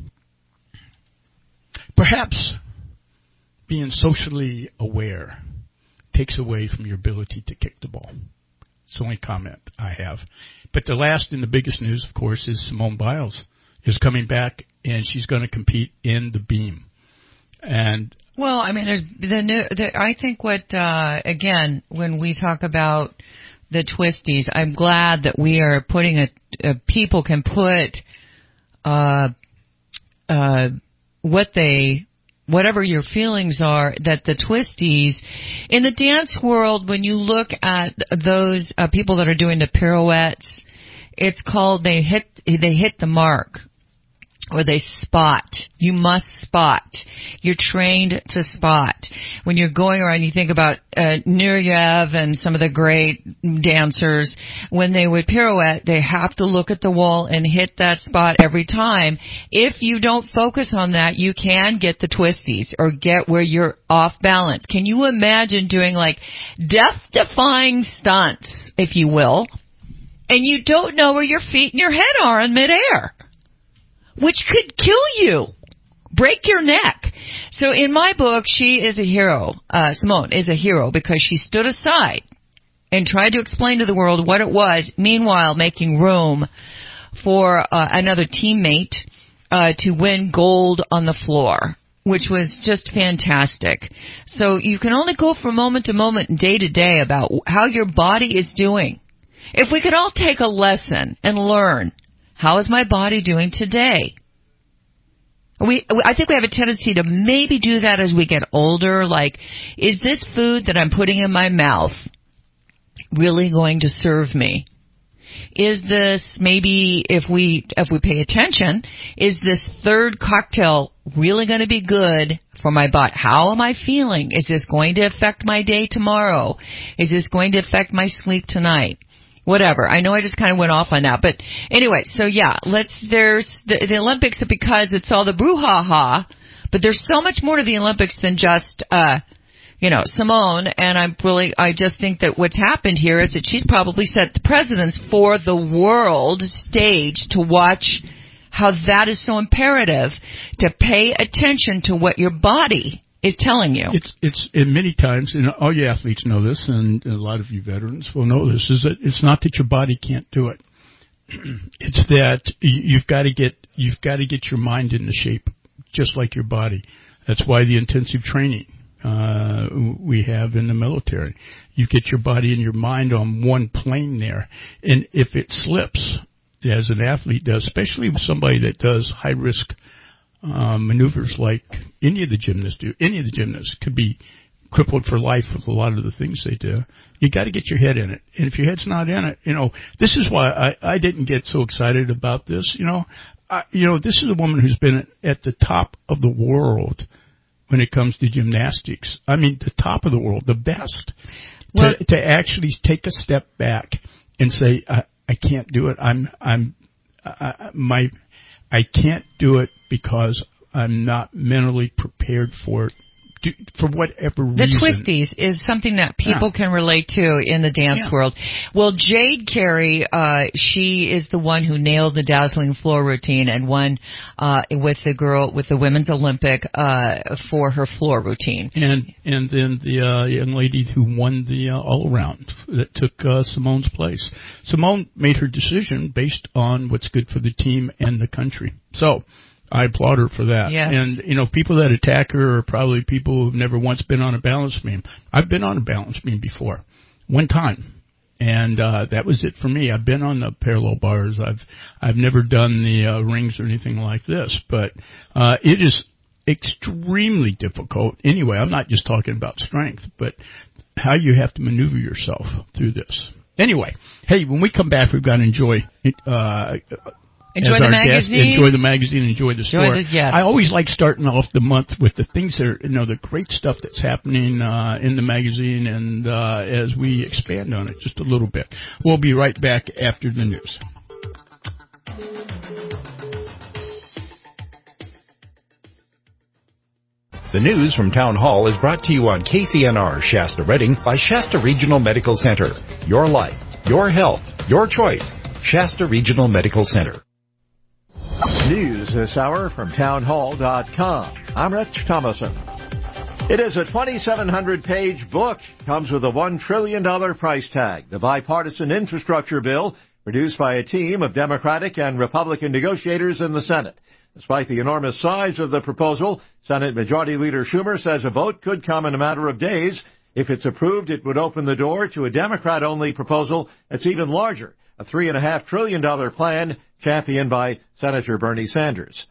Perhaps being socially aware takes away from your ability to kick the ball. It's the only comment I have. But the last and the biggest news, of course, is Simone Biles is coming back, and she's going to compete in the beam. And well, I mean, there's I think what again, when we talk about the twisties, I'm glad that we are putting people can put whatever your feelings are, that the twisties in the dance world, when you look at those people that are doing the pirouettes, it's called they hit the mark, or they spot. You must spot. You're trained to spot. When you're going around, you think about Nureyev and some of the great dancers. When they would pirouette, they have to look at the wall and hit that spot every time. If you don't focus on that, you can get the twisties or get where you're off balance. Can you imagine doing like death-defying stunts, if you will, and you don't know where your feet and your head are in midair? Which could kill you, break your neck. So in my book, she is a hero. Simone is a hero because she stood aside and tried to explain to the world what it was, meanwhile making room for another teammate to win gold on the floor, which was just fantastic. So you can only go from moment to moment and day to day about how your body is doing. If we could all take a lesson and learn, how is my body doing today? I think we have a tendency to maybe do that as we get older. Like, is this food that I'm putting in my mouth really going to serve me? Is this, maybe if we pay attention, is this third cocktail really going to be good for my body? How am I feeling? Is this going to affect my day tomorrow? Is this going to affect my sleep tonight? Whatever. I know I just kind of went off on that, but anyway, so yeah, there's the Olympics, because it's all the brouhaha, but there's so much more to the Olympics than just, Simone, and I just think that what's happened here is that she's probably set the precedence for the world stage to watch how that is so imperative to pay attention to what your body is telling you. It's many times, and all you athletes know this, and a lot of you veterans will know this, is that it's not that your body can't do it. It's that you've got to get your mind into shape, just like your body. That's why the intensive training we have in the military. You get your body and your mind on one plane there, and if it slips, as an athlete does, especially with somebody that does high risk maneuvers like any of the gymnasts do. Any of the gymnasts could be crippled for life with a lot of the things they do. You got to get your head in it. And if your head's not in it, this is why I didn't get so excited about this. This is a woman who's been at the top of the world when it comes to gymnastics. I mean, the top of the world, the best. Well, to actually take a step back and say, I can't do it. I can't do it because I'm not mentally prepared for it, for whatever reason. The twisties is something that people can relate to in the dance world. Well, Jade Carey, she is the one who nailed the dazzling floor routine and won with the Women's Olympic for her floor routine. And then the young lady who won the all-around that took Simone's place. Simone made her decision based on what's good for the team and the country. So I applaud her for that. Yes. And, people that attack her are probably people who've never once been on a balance beam. I've been on a balance beam before, one time. And, that was it for me. I've been on the parallel bars. I've never done the, rings or anything like this, but, it is extremely difficult. Anyway, I'm not just talking about strength, but how you have to maneuver yourself through this. Anyway, hey, when we come back, we've got to enjoy, Enjoy as the our magazine. guest. Enjoy the magazine. Enjoy the store. Yes. I always like starting off the month with the things that are, the great stuff that's happening in the magazine, and as we expand on it just a little bit. We'll be right back after the news. The news from Town Hall is brought to you on KCNR Shasta Redding by Shasta Regional Medical Center. Your life, your health, your choice. Shasta Regional Medical Center. News this hour from townhall.com. I'm Rich Thomason. It is a 2,700-page book. Comes with a $1 trillion price tag. The bipartisan infrastructure bill produced by a team of Democratic and Republican negotiators in the Senate. Despite the enormous size of the proposal, Senate Majority Leader Schumer says a vote could come in a matter of days. If it's approved, it would open the door to a Democrat-only proposal that's even larger, a $3.5 trillion plan championed by Senator Bernie Sanders.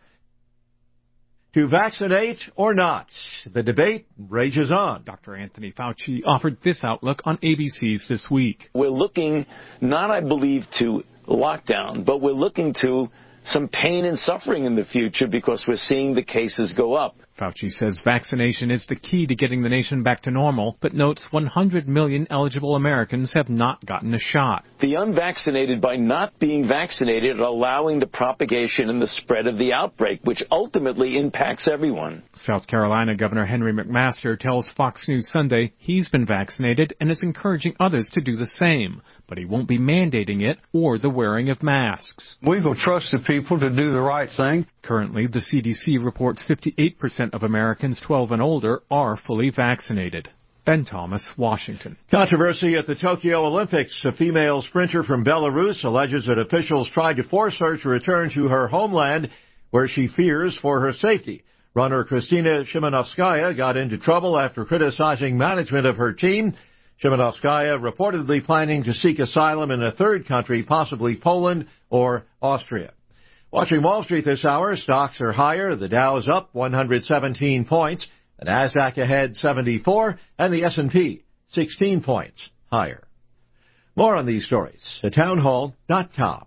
To vaccinate or not, the debate rages on. Dr. Anthony Fauci offered this outlook on ABC's This Week. We're looking not, I believe, to lockdown, but we're looking to some pain and suffering in the future because we're seeing the cases go up. Fauci says vaccination is the key to getting the nation back to normal, but notes 100 million eligible Americans have not gotten a shot. The unvaccinated, by not being vaccinated, are allowing the propagation and the spread of the outbreak, which ultimately impacts everyone. South Carolina Governor Henry McMaster tells Fox News Sunday he's been vaccinated and is encouraging others to do the same, but he won't be mandating it or the wearing of masks. We will trust the people to do the right thing. Currently, the CDC reports 58% of Americans 12 and older are fully vaccinated. Ben Thomas, Washington. Controversy at the Tokyo Olympics. A female sprinter from Belarus alleges that officials tried to force her to return to her homeland, where she fears for her safety. Runner Kristina Shimanovskaya got into trouble after criticizing management of her team. Shimanovskaya reportedly planning to seek asylum in a third country, possibly Poland or Austria. Watching Wall Street this hour, stocks are higher. The Dow is up 117 points. The Nasdaq ahead 74, and the S&P 16 points higher. More on these stories at townhall.com.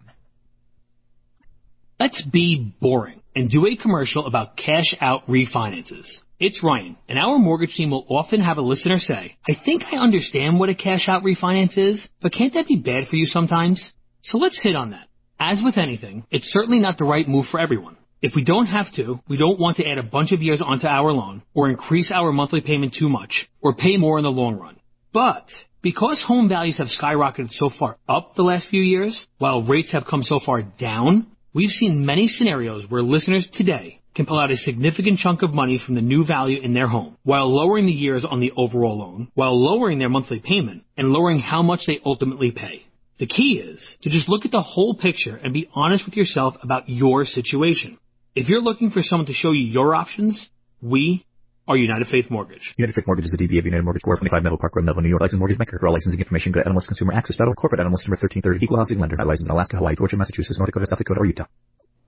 Let's be boring and do a commercial about cash-out refinances. It's Ryan, and our mortgage team will often have a listener say, I think I understand what a cash-out refinance is, but can't that be bad for you sometimes? So let's hit on that. As with anything, it's certainly not the right move for everyone. If we don't have to, we don't want to add a bunch of years onto our loan, or increase our monthly payment too much, or pay more in the long run. But because home values have skyrocketed so far up the last few years, while rates have come so far down, we've seen many scenarios where listeners today can pull out a significant chunk of money from the new value in their home, while lowering the years on the overall loan, while lowering their monthly payment, and lowering how much they ultimately pay. The key is to just look at the whole picture and be honest with yourself about your situation. If you're looking for someone to show you your options, we are United Faith Mortgage. United Faith Mortgage is a DBA of United Mortgage Corp. 25 Melville Park Road, Melville, New York. Licensed mortgage banker. For all licensing information, go to NMLSConsumerAccess.org. Corporate NMLS number 1330. Equal housing lender. Not licensed in Alaska, Hawaii, Georgia, Massachusetts, North Dakota, South Dakota, or Utah.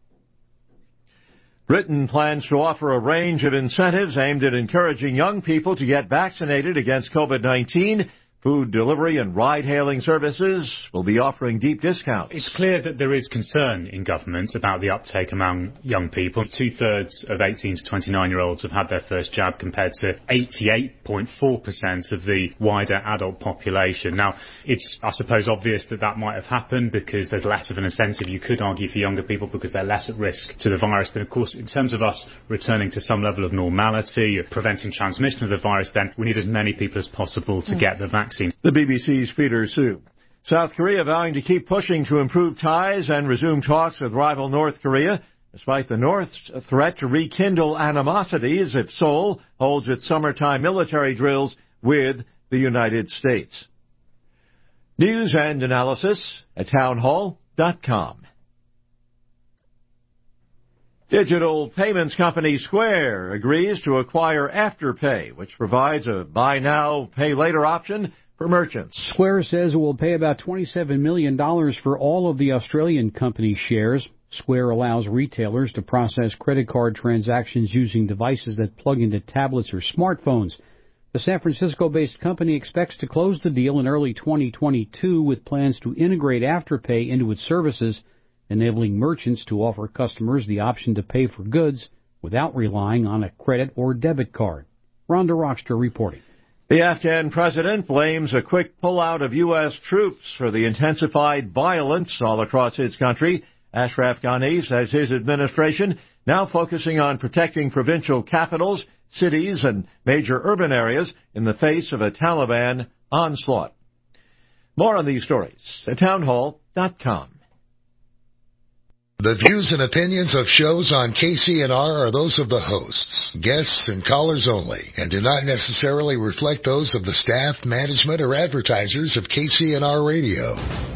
Britain plans to offer a range of incentives aimed at encouraging young people to get vaccinated against COVID-19. Food delivery and ride-hailing services will be offering deep discounts. It's clear that there is concern in government about the uptake among young people. 2/3 of 18 to 29-year-olds have had their first jab compared to 88.4% of the wider adult population. Now, it's, I suppose, obvious that that might have happened because there's less of an incentive, you could argue, for younger people because they're less at risk to the virus. But, of course, in terms of us returning to some level of normality, preventing transmission of the virus, then we need as many people as possible to get the vaccine. The BBC's Peter Su. South Korea vowing to keep pushing to improve ties and resume talks with rival North Korea, despite the North's threat to rekindle animosities if Seoul holds its summertime military drills with the United States. News and analysis at townhall.com. Digital payments company Square agrees to acquire Afterpay, which provides a buy now, pay later option for merchants. Square says it will pay about $27 million for all of the Australian company's shares. Square allows retailers to process credit card transactions using devices that plug into tablets or smartphones. The San Francisco-based company expects to close the deal in early 2022 with plans to integrate Afterpay into its services enabling merchants to offer customers the option to pay for goods without relying on a credit or debit card. Rhonda Rockster reporting. The Afghan president blames a quick pullout of U.S. troops for the intensified violence all across his country. Ashraf Ghani says his administration now focusing on protecting provincial capitals, cities, and major urban areas in the face of a Taliban onslaught. More on these stories at townhall.com. The views and opinions of shows on KCNR are those of the hosts, guests, and callers only, and do not necessarily reflect those of the staff, management, or advertisers of KCNR Radio.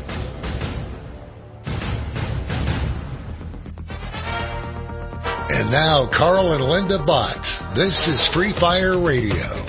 And now, Carl and Linda Bott. This is Free Fire Radio.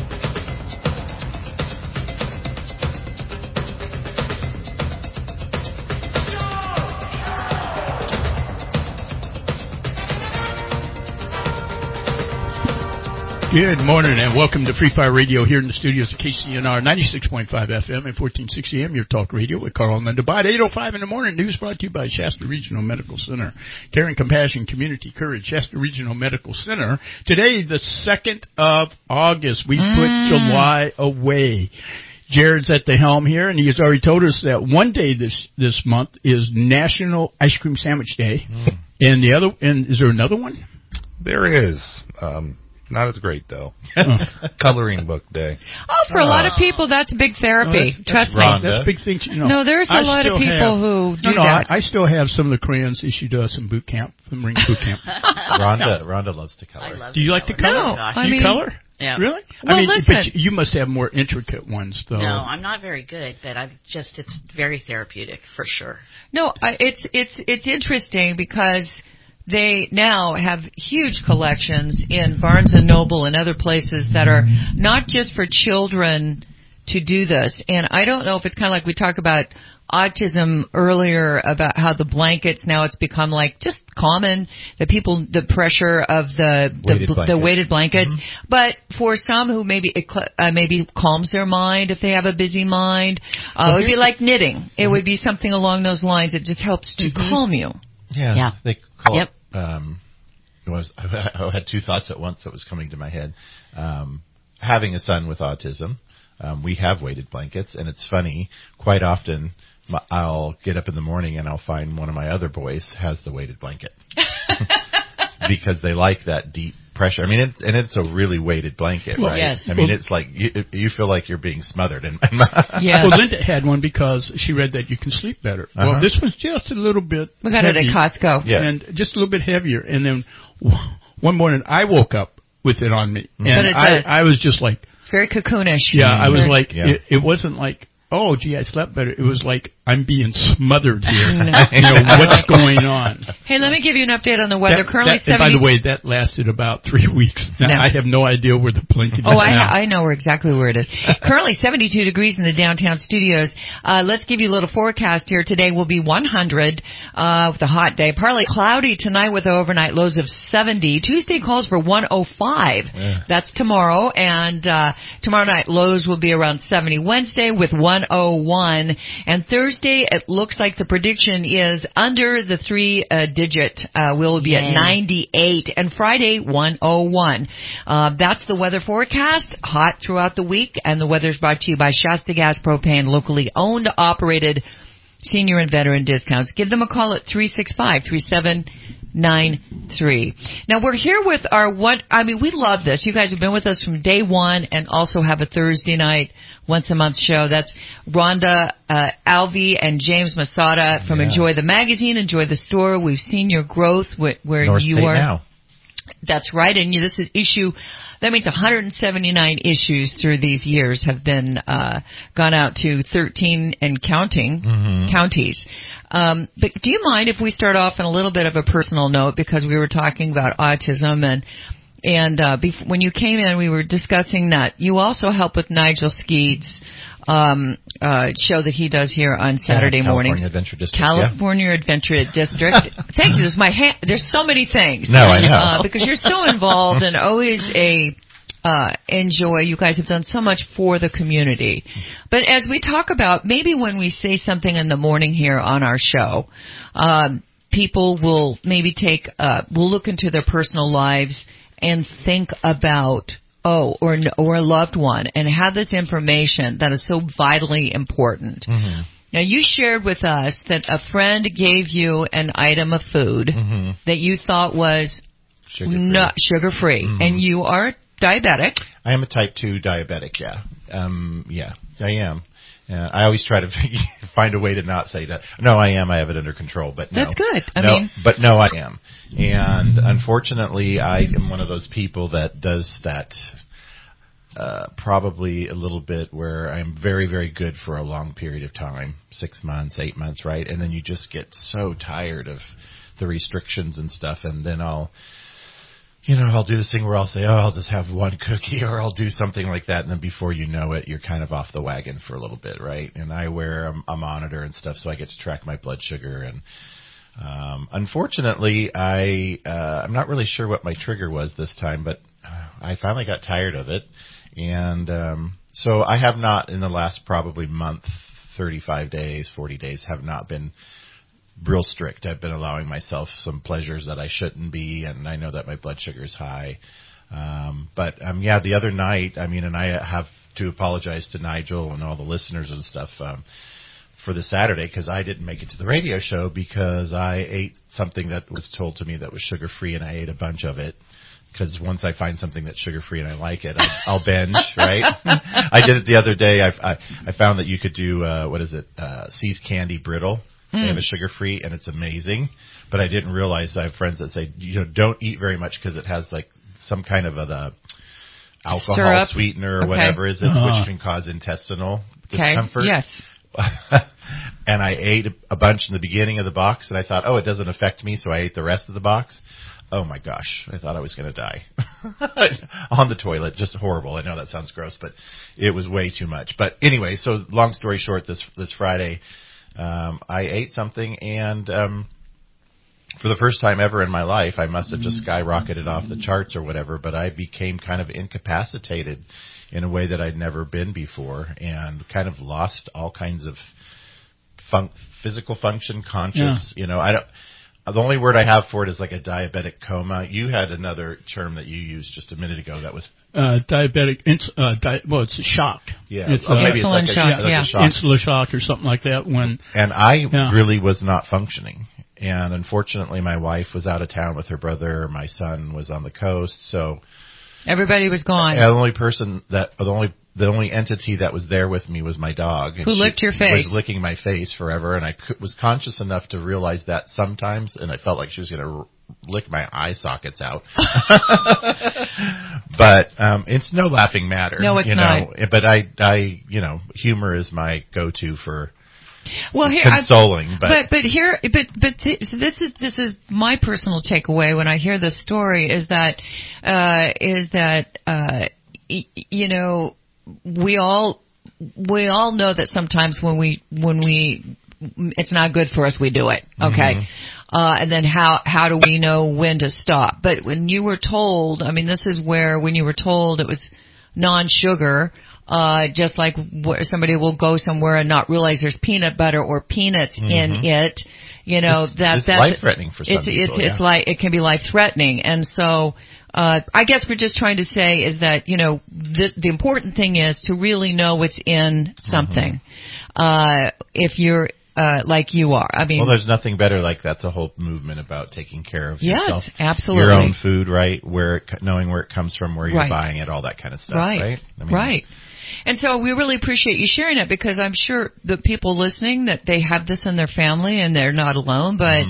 Good morning and welcome to Free Fire Radio here in the studios of KCNR 96.5 FM and 1460 AM, your talk radio with Carl and Linda Bott. 8:05 in the morning. News brought to you by Shasta Regional Medical Center. Caring, compassion, community, courage. Shasta Regional Medical Center. Today, the 2nd of August. We put July away. Jared's at the helm here, and he has already told us that one day this month is National Ice Cream Sandwich Day. And is there another one? There is. Not as great, though. Coloring book day. Oh, for a lot of people, that's big therapy. Trust me. That's big things. No, there's a lot of people who do that. I still have some of the crayons issued to us in boot camp, from Marine boot camp. Rhonda loves to color. Do you like to color? No. Do you color? Yeah. Really? Well, but you must have more intricate ones, though. No, I'm not very good, but it's very therapeutic, for sure. No, it's interesting because they now have huge collections in Barnes & Noble and other places that are not just for children to do this. And I don't know if it's kind of like we talked about autism earlier, about how the blankets, now it's become like just common, the pressure of the weighted blankets. Mm-hmm. But for some who maybe calms their mind if they have a busy mind, it would be like knitting. It would be something along those lines. It just helps to calm you. Yeah. They call it. I had two thoughts at once that was coming to my head. Having a son with autism, we have weighted blankets, and it's funny. Quite often, I'll get up in the morning and I'll find one of my other boys has the weighted blanket because they like that deep pressure. I mean, it's a really weighted blanket, right? Yes. I mean, it's like you feel like you're being smothered. Yeah. Well, Linda had one because she read that you can sleep better. Well, this one's just a little bit. We got it at Costco. Yeah. And just a little bit heavier. And then one morning I woke up with it on me, and I was just like, it's very cocoonish. Yeah, I was like, it wasn't like, oh, gee, I slept better. It was like, I'm being smothered here. What's going on? Hey, let me give you an update on the weather. Currently 70. By the way, that lasted about 3 weeks. Now, I have no idea where the blanket is. I know exactly where it is. Currently 72 degrees in the downtown studios. Let's give you a little forecast here. Today will be 100 with a hot day. Partly cloudy tonight with overnight lows of 70. Tuesday calls for 105. Yeah. That's tomorrow. And tomorrow night lows will be around 70. Wednesday with 101. And Thursday, it looks like the prediction is under the 3-digit. We'll be at 98. And Friday, 101. That's the weather forecast. Hot throughout the week. And the weather's brought to you by Shasta Gas Propane, locally owned, operated, senior and veteran discounts. Give them a call at 365-3793. Now, we're here with we love this. You guys have been with us from day one and also have a Thursday night, once a month show. That's Rhonda Alvey and James Masada from Enjoy the Magazine, Enjoy the Store. We've seen your growth where North you State are. Now. That's right. And this is that means 179 issues through these years have been gone out to 13 and counting counties. But do you mind if we start off on a little bit of a personal note, because we were talking about autism and when you came in, we were discussing that you also help with Nigel Skeet's show that he does here on Saturday mornings. California Adventure District. Thank you. There's so many things. No, I know. Because you're so involved and always enjoy. You guys have done so much for the community. But as we talk about, maybe when we say something in the morning here on our show, people will maybe will look into their personal lives and think about, or a loved one, and have this information that is so vitally important. Mm-hmm. Now, you shared with us that a friend gave you an item of food that you thought was sugar-free, and you are diabetic. I am a type 2 diabetic, yeah. I am. I always try to find a way to not say that. No, I am. I have it under control, but no. That's good. I am. And unfortunately, I am one of those people that does that probably a little bit where I'm very, very good for a long period of time, 6 months, 8 months, right? And then you just get so tired of the restrictions and stuff, and then I'll do this thing where I'll say, I'll just have one cookie, or I'll do something like that, and then before you know it, you're kind of off the wagon for a little bit, right? And I wear a monitor and stuff, so I get to track my blood sugar. And unfortunately, I'm not really sure what my trigger was this time, but I finally got tired of it. And so I have not, in the last probably month, 35 days, 40 days, have not been real strict. I've been allowing myself some pleasures that I shouldn't be, and I know that my blood sugar is high. But the other night, and I have to apologize to Nigel and all the listeners and stuff for the Saturday, because I didn't make it to the radio show because I ate something that was told to me that was sugar-free, and I ate a bunch of it. Because once I find something that's sugar-free and I like it, I'll binge, right? I did it the other day. I found that you could do, See's Candy Brittle. They have a sugar-free, and it's amazing. But I didn't realize I have friends that say, don't eat very much because it has like some kind of the alcohol syrup, sweetener or whatever is it, which can cause intestinal discomfort. Yes. And I ate a bunch in the beginning of the box, and I thought, it doesn't affect me, so I ate the rest of the box. Oh my gosh, I thought I was going to die. On the toilet, just horrible. I know that sounds gross, but it was way too much. But anyway, so long story short, this Friday, I ate something, and for the first time ever in my life, I must have just skyrocketed off the charts or whatever, but I became kind of incapacitated in a way that I'd never been before, and kind of lost all kinds of physical function, conscious, the only word I have for it is like a diabetic coma. You had another term that you used just a minute ago that was diabetic. It's a shock. Yeah, it's maybe insulin it's shock. a shock. Insulin shock or something like that. And I really was not functioning. And unfortunately, my wife was out of town with her brother. My son was on the coast, so everybody was gone. The only entity that was there with me was my dog. Who licked your face? Was licking my face forever, and I was conscious enough to realize that sometimes, and I felt like she was going to lick my eye sockets out. But it's no laughing matter. No, it's not. But I humor is my go-to for consoling. So this is my personal takeaway when I hear this story is that we all know that sometimes when we it's not good for us, we do it. Okay. Mm-hmm. And then how do we know when to stop? But when you were told, this is where when you were told it was non-sugar, just like somebody will go somewhere and not realize there's peanut butter or peanuts in it, it's life-threatening for some people. It can be life-threatening. And so, I guess we're just trying to say is that, the important thing is to really know what's in something. If you're, like you are. There's nothing better like that's a whole movement about taking care of yourself. Yes, absolutely. Your own food, right? Knowing where it comes from, where you're buying it, all that kind of stuff, right? Right. And so we really appreciate you sharing it because I'm sure the people listening that they have this in their family and they're not alone, but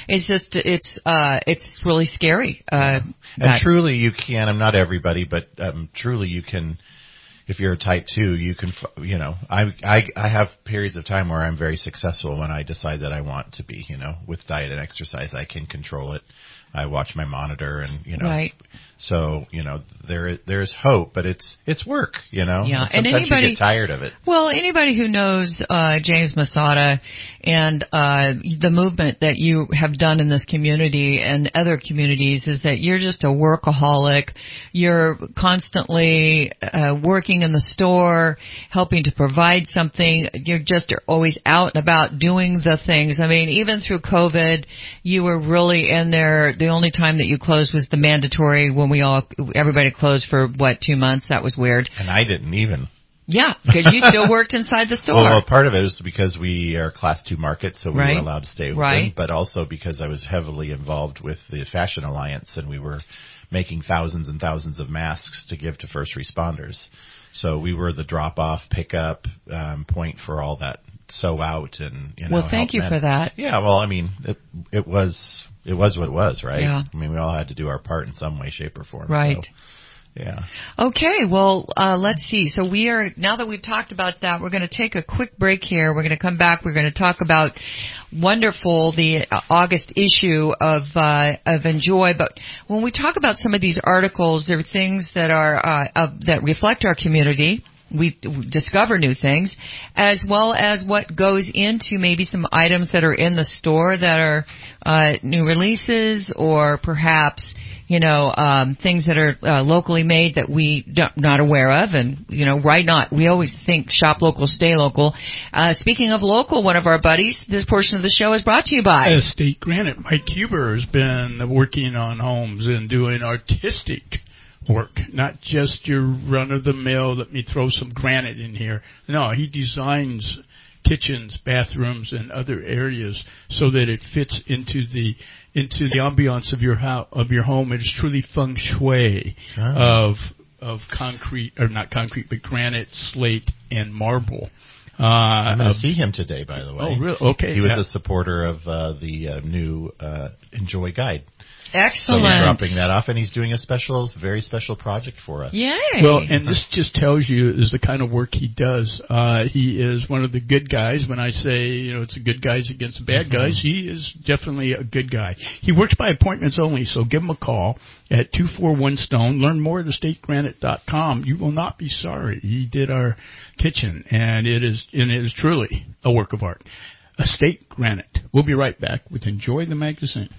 it's really scary. And truly you can, I'm not everybody, but truly you can, if you're a type 2, you can, I have periods of time where I'm very successful when I decide that I want to be, with diet and exercise. I can control it. I watch my monitor and, Right. So, there's hope, but it's work, Yeah. And sometimes you get tired of it. Well, anybody who knows, James Masada and the movement that you have done in this community and other communities is that you're just a workaholic. You're constantly working in the store, helping to provide something. You're just always out and about doing the things. I mean, even through COVID, you were really in there. The only time that you closed was the mandatory when everybody closed for 2 months. That was weird. And I didn't even. Yeah, because you still worked inside the store. Well, part of it is because we are a Class 2 market, so we were allowed to stay open, but also because I was heavily involved with the Fashion Alliance, and we were making thousands and thousands of masks to give to first responders. So we were the drop-off, pick-up point for all that sew out and, Well, thank you for that. Yeah, well, I mean, it was what it was, right? Yeah. I mean, we all had to do our part in some way, shape, or form. Right. So. Yeah. Okay, well, let's see. So now that we've talked about that, we're going to take a quick break here. We're going to come back. We're going to talk about the August issue of Enjoy. But when we talk about some of these articles, there are things that are that reflect our community. We discover new things, as well as what goes into maybe some items that are in the store that are new releases, or perhaps things that are locally made that we not aware of. And why not? We always think shop local, stay local. Speaking of local, one of our buddies, this portion of the show is brought to you by Estate Granite. Mike Huber has been working on homes and doing artistic work, not just your run-of-the-mill, let me throw some granite in here. No, he designs kitchens, bathrooms, and other areas so that it fits into the ambiance of your home. It is truly feng shui of concrete, or not concrete, but granite, slate, and marble. I'm going to see him today, by the way. Oh, really? Okay. He was a supporter of the new Enjoy Guide. Excellent. So he's dropping that off, and he's doing a very special project for us. Yay. Well, and this just tells you is the kind of work he does. He is one of the good guys. When I say, it's the good guys against the bad guys, he is definitely a good guy. He works by appointments only, so give him a call at 241-STONE. Learn more at EstateGranite.com. You will not be sorry. He did our kitchen, and it is truly a work of art. Estate Granite. We'll be right back with Enjoy the Magazine.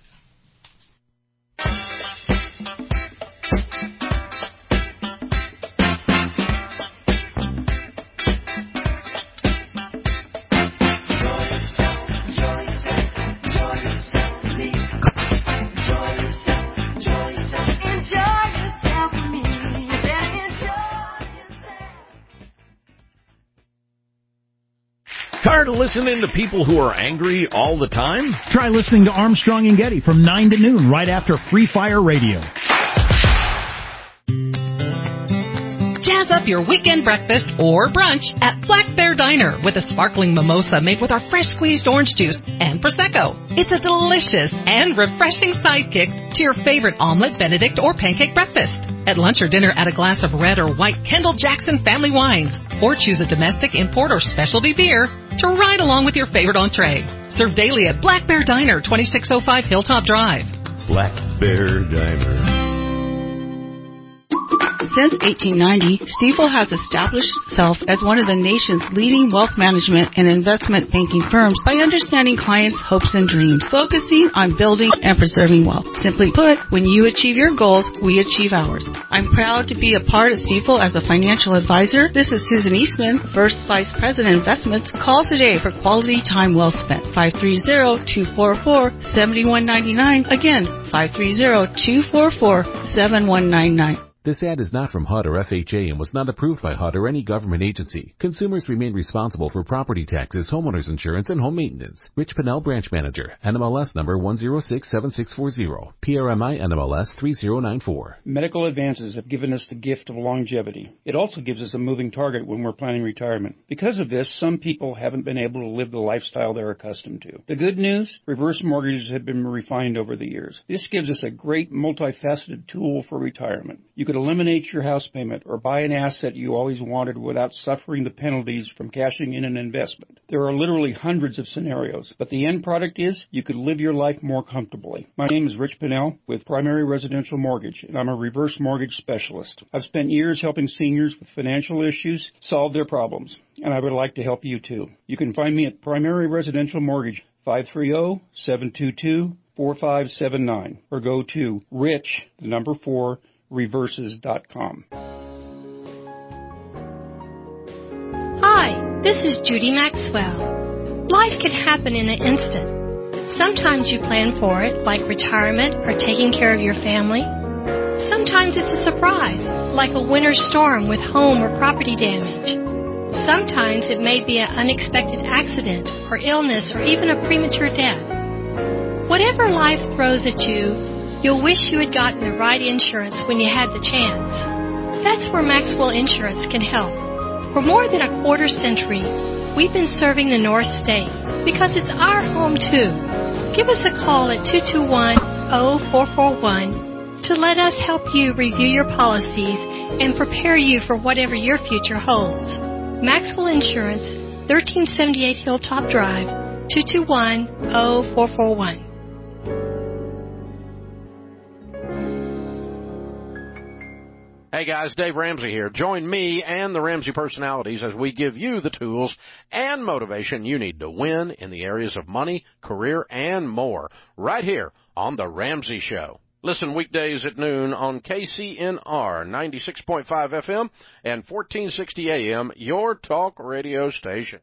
Tired of listening to people who are angry all the time? Try listening to Armstrong and Getty from 9 to noon right after Free Fire Radio. Jazz up your weekend breakfast or brunch at Black Bear Diner with a sparkling mimosa made with our fresh squeezed orange juice and Prosecco. It's a delicious and refreshing sidekick to your favorite omelet, Benedict, or pancake breakfast. At lunch or dinner, add a glass of red or white Kendall Jackson family wines, or choose a domestic, import, or specialty beer to ride along with your favorite entree. Served daily at Black Bear Diner, 2605 Hilltop Drive. Black Bear Diner. Since 1890, Stifel has established itself as one of the nation's leading wealth management and investment banking firms by understanding clients' hopes and dreams, focusing on building and preserving wealth. Simply put, when you achieve your goals, we achieve ours. I'm proud to be a part of Stifel as a financial advisor. This is Susan Eastman, First Vice President Investments. Call today for quality time well spent. 530-244-7199. Again, 530-244-7199. This ad is not from HUD or FHA and was not approved by HUD or any government agency. Consumers remain responsible for property taxes, homeowners insurance, and home maintenance. Rich Pinnell, Branch Manager. NMLS number 1067640. PRMI NMLS 3094. Medical advances have given us the gift of longevity. It also gives us a moving target when we're planning retirement. Because of this, some people haven't been able to live the lifestyle they're accustomed to. The good news? Reverse mortgages have been refined over the years. This gives us a great multifaceted tool for retirement. You can could eliminate your house payment or buy an asset you always wanted without suffering the penalties from cashing in an investment. There are literally hundreds of scenarios, but the end product is you could live your life more comfortably. My name is Rich Pinnell with Primary Residential Mortgage, and I'm a reverse mortgage specialist. I've spent years helping seniors with financial issues solve their problems, and I would like to help you too. You can find me at Primary Residential Mortgage, 530-722-4579, or go to reverses.com. Hi, this is Judy Maxwell. Life can happen in an instant. Sometimes you plan for it, like retirement or taking care of your family. Sometimes it's a surprise, like a winter storm with home or property damage. Sometimes it may be an unexpected accident or illness or even a premature death. Whatever life throws at you, you'll wish you had gotten the right insurance when you had the chance. That's where Maxwell Insurance can help. For more than a quarter century, we've been serving the North State because it's our home too. Give us a call at 221-0441 to let us help you review your policies and prepare you for whatever your future holds. Maxwell Insurance, 1378 Hilltop Drive, 221-0441. Hey guys, Dave Ramsey here. Join me and the Ramsey personalities as we give you the tools and motivation you need to win in the areas of money, career, and more, right here on The Ramsey Show. Listen weekdays at noon on KCNR 96.5 FM and 1460 AM, your talk radio station.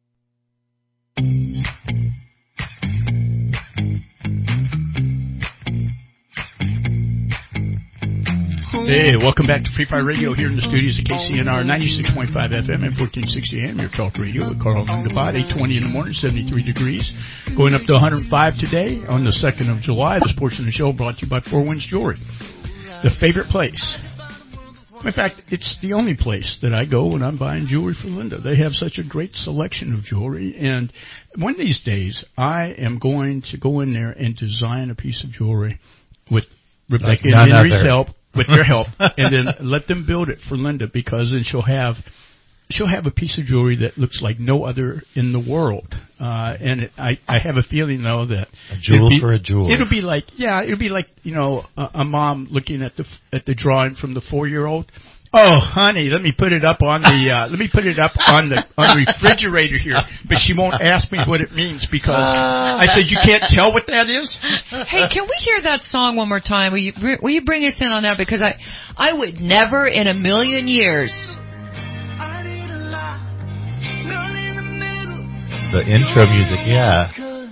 Hey, welcome back to Free Fire Radio here in the studios of KCNR 96.5 FM and 1460 AM, your talk radio with Carl Lundabot, 8:20 in the morning, 73 degrees, going up to 105 today on the 2nd of July. This portion of the show brought to you by Four Winds Jewelry, the favorite place. In fact, it's the only place that I go when I'm buying jewelry for Linda. They have such a great selection of jewelry, and one of these days I am going to go in there and design a piece of jewelry with Rebecca and Henry's help. With their help, and then let them build it for Linda, because then she'll have a piece of jewelry that looks like no other in the world. I have a feeling though that a jewel for a jewel. It'll be like a mom looking at the drawing from the 4-year-old. Oh, honey, let me put it up on the refrigerator here. But she won't ask me what it means because I said, you can't tell what that is? Hey, can we hear that song one more time? Will you bring us in on that? Because I would never in a million years. The intro music, yeah.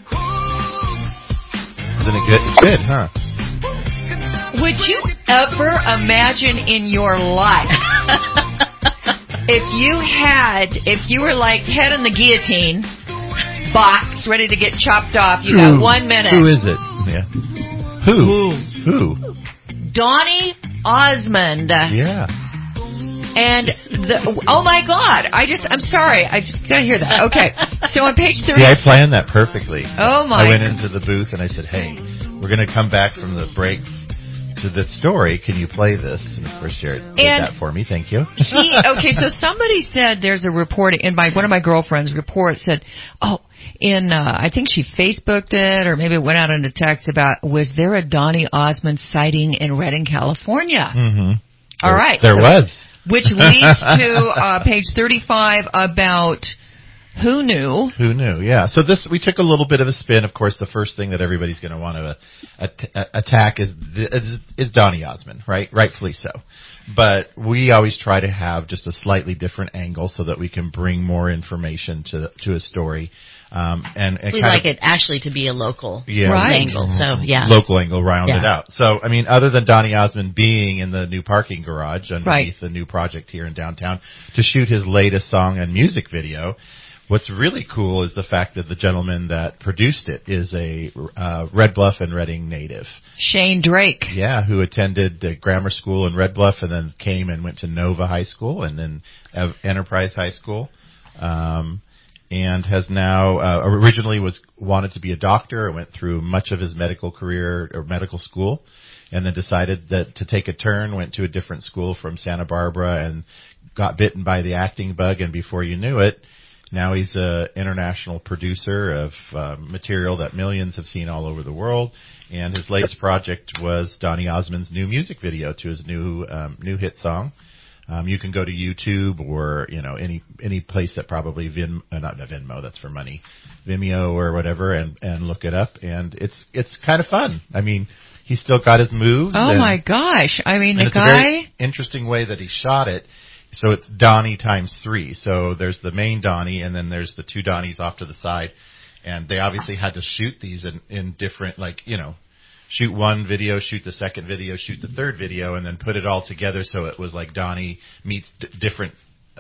Isn't it good? It's good, huh? Would you ever imagine in your life if you were like head in the guillotine box ready to get chopped off, you got 1 minute. Who is it? Yeah. Who? Donny Osmond. Yeah. And oh my God, I'm sorry, I just gotta hear that. Okay, so on page 30. Yeah, I planned that perfectly. Oh my. I went into the booth and I said, hey, we're gonna come back from the break to this story, can you play this? And of course, Jared did that for me. Thank you. Okay, so somebody said there's a report in one of my girlfriend's reports said, I think she Facebooked it or maybe it went out in a text about, was there a Donny Osmond sighting in Redding, California? Mm-hmm. All right. There was. Which leads to page 35 about who knew. Who knew, yeah. So we took a little bit of a spin. Of course, the first thing that everybody's going to want to attack is Donny Osmond, right? Rightfully so. But we always try to have just a slightly different angle so that we can bring more information to a story. And we like it actually to be a local angle. So local angle rounded out. So I mean, other than Donny Osmond being in the new parking garage underneath the new project here in downtown to shoot his latest song and music video, what's really cool is the fact that the gentleman that produced it is a Red Bluff and Redding native. Shane Drake. Yeah, who attended the grammar school in Red Bluff and then came and went to Nova High School and then Enterprise High School. And has now originally wanted to be a doctor, went through much of his medical career or medical school, and then decided that to take a turn, went to a different school from Santa Barbara and got bitten by the acting bug. And before you knew it, now he's an international producer of material that millions have seen all over the world. And his latest project was Donny Osmond's new music video to his new hit song. You can go to YouTube or, any place that probably not Venmo, that's for money, Vimeo or whatever, and look it up. And it's kind of fun. I mean, he's still got his moves. Oh my gosh. I mean, the guy. It's a very interesting way that he shot it. So it's Donnie times 3. So there's the main Donnie, and then there's the 2 Donnies off to the side. And they obviously had to shoot these in different, shoot one video, shoot the second video, shoot the third video, and then put it all together so it was like Donnie meets different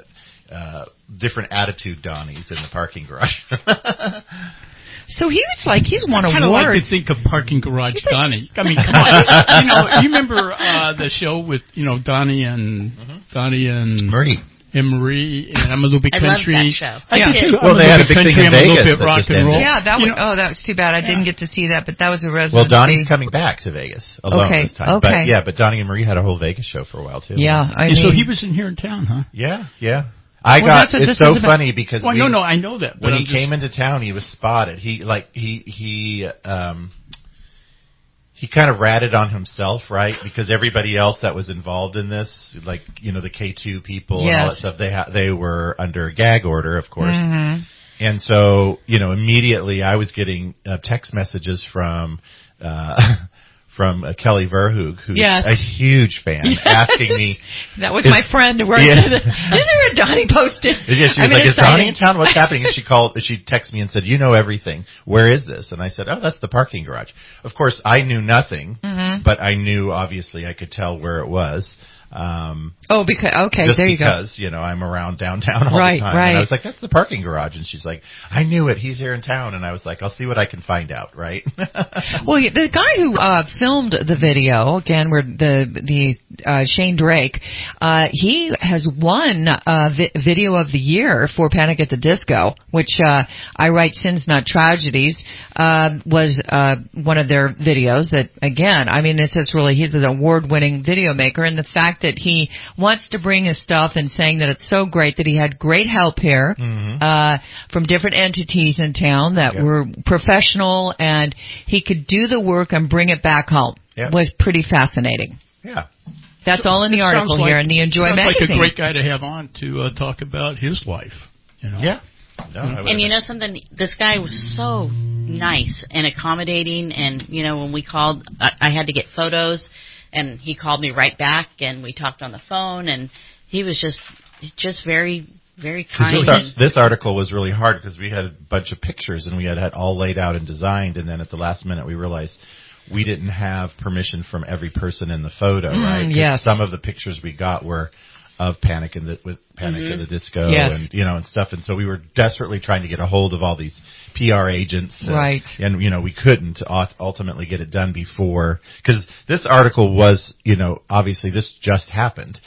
attitude Donnies in the parking garage. So he's won awards. I kind of like to think of Parking Garage Donnie. I mean, come on. You remember the show with Donnie and Marie. And Marie, and I'm a little bit country. I love that show. I did too. Well, they had a big thing in Vegas. I'm a little bit rock and roll. Yeah, that was too bad. I didn't get to see that, but that was a residency. Well, Donnie's coming back to Vegas alone this time. Okay. But Donnie and Marie had a whole Vegas show for a while too. Yeah, so he was in here in town, huh? Yeah. It's so funny because I know that. When he came into town, he was spotted. He kind of ratted on himself, right? Because everybody else that was involved in this, the K2 people and all that stuff, they were under a gag order, of course. Mm-hmm. And so, immediately I was getting text messages from Kelly Verhoog, who's a huge fan, asking me. That was my friend. Is there a Donnie posted? Yeah, she was is Donnie in town? What's happening? And she texted me and said, you know everything. Where is this? And I said, oh, that's the parking garage. Of course, I knew nothing, but I knew, obviously, I could tell where it was. Because I'm around downtown all the time. Right. And I was like, that's the parking garage. And she's like, I knew it. He's here in town. And I was like, I'll see what I can find out. Right. Well, the guy who filmed the video, again, where the Shane Drake, he has won Video of the Year for Panic at the Disco, which I Write Sins Not Tragedies was one of their videos that, again, I mean, he's an award-winning video maker, and the fact that he wants to bring his stuff and saying that it's so great that he had great help here from different entities in town that were professional, and he could do the work and bring it back home was pretty fascinating. Yeah. That's all in the article here in the Enjoy magazine. Sounds like a great guy to have on to talk about his life. Yeah. No, and something, this guy was so nice and accommodating, and when we called, I had to get photos. And he called me right back, and we talked on the phone, and he was just very, very kind. This article was really hard because we had a bunch of pictures, and we had all laid out and designed, and then at the last minute we realized we didn't have permission from every person in the photo, right? Yes. Some of the pictures we got were of Panic at the Disco and and stuff, and so we were desperately trying to get a hold of all these PR agents, right? And we couldn't ultimately get it done before, because this article was obviously this just happened,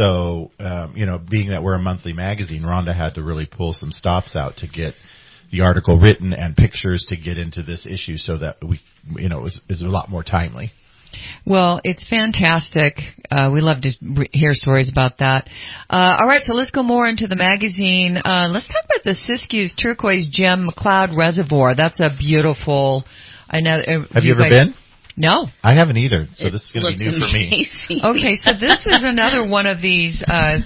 so being that we're a monthly magazine, Rhonda had to really pull some stops out to get the article written and pictures to get into this issue, so that we it was a lot more timely. Well, it's fantastic. We love to hear stories about that. All right, so let's go more into the magazine. Let's talk about the Siskiyou's Turquoise Gem Cloud Reservoir. That's a beautiful. I know. Have you ever been? No, I haven't either. So this is going to be new for me. Okay, so this is another one of these.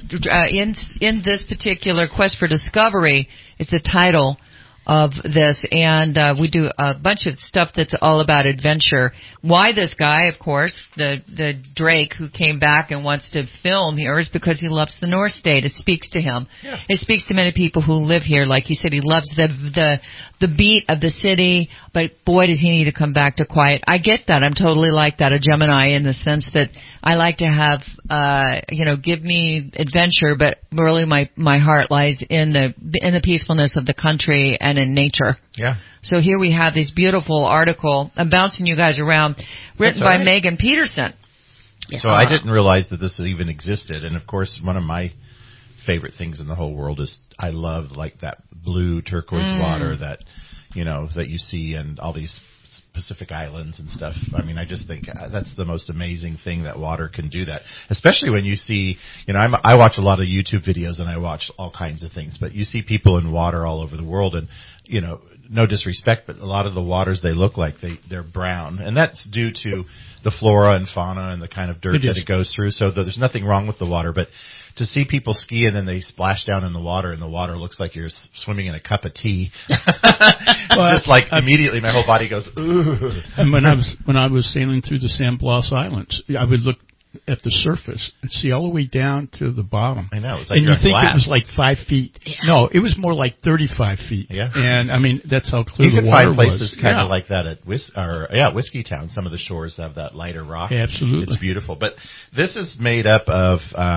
In this particular quest for discovery, it's the title of this, and we do a bunch of stuff that's all about adventure. Why this guy, of course, the Drake who came back and wants to film here, is because he loves the North State. It speaks to him. Yeah. It speaks to many people who live here. Like he said, he loves the beat of the city, but boy, does he need to come back to quiet. I get that. I'm totally like that, a Gemini, in the sense that I like to have, give me adventure, but really my heart lies in the peacefulness of the country and in nature. Yeah. So here we have this beautiful article. I'm bouncing you guys around, written by Megan Peterson. So I didn't realize that this even existed, and of course, one of my favorite things in the whole world is I love like that blue turquoise water that that you see in all these Pacific Islands and stuff. I mean, I just think that's the most amazing thing that water can do that, especially when you see, I watch a lot of YouTube videos and I watch all kinds of things, but you see people in water all over the world and, no disrespect, but a lot of the waters they look like they're brown, and that's due to the flora and fauna and the kind of dirt that it goes through. So there's nothing wrong with the water, but to see people ski and then they splash down in the water and the water looks like you're swimming in a cup of tea, just like immediately my whole body goes, ooh. And when I was sailing through the San Blas Islands, I would look at the surface and see all the way down to the bottom. I know. It was like and you think glass. it was like 5 feet. Yeah. No, it was more like 35 feet. Yeah. And, I mean, that's how clear the water was. You can find places kind of like that at Whiskey Town. Some of the shores have that lighter rock. Yeah, absolutely. It's beautiful. But this is made up of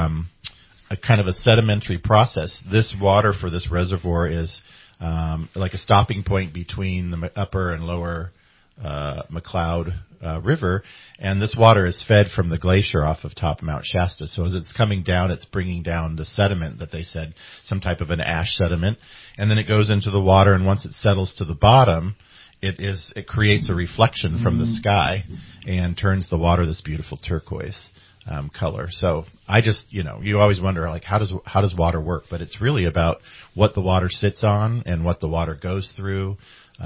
a kind of a sedimentary process. This water for this reservoir is like a stopping point between the upper and lower McCloud River, and this water is fed from the glacier off of top Mount Shasta. So as it's coming down, it's bringing down the sediment that they said, some type of an ash sediment, and then it goes into the water, and once it settles to the bottom, it creates a reflection from the sky and turns the water this beautiful turquoise color. So I just, you always wonder, like, how does water work? But it's really about what the water sits on and what the water goes through,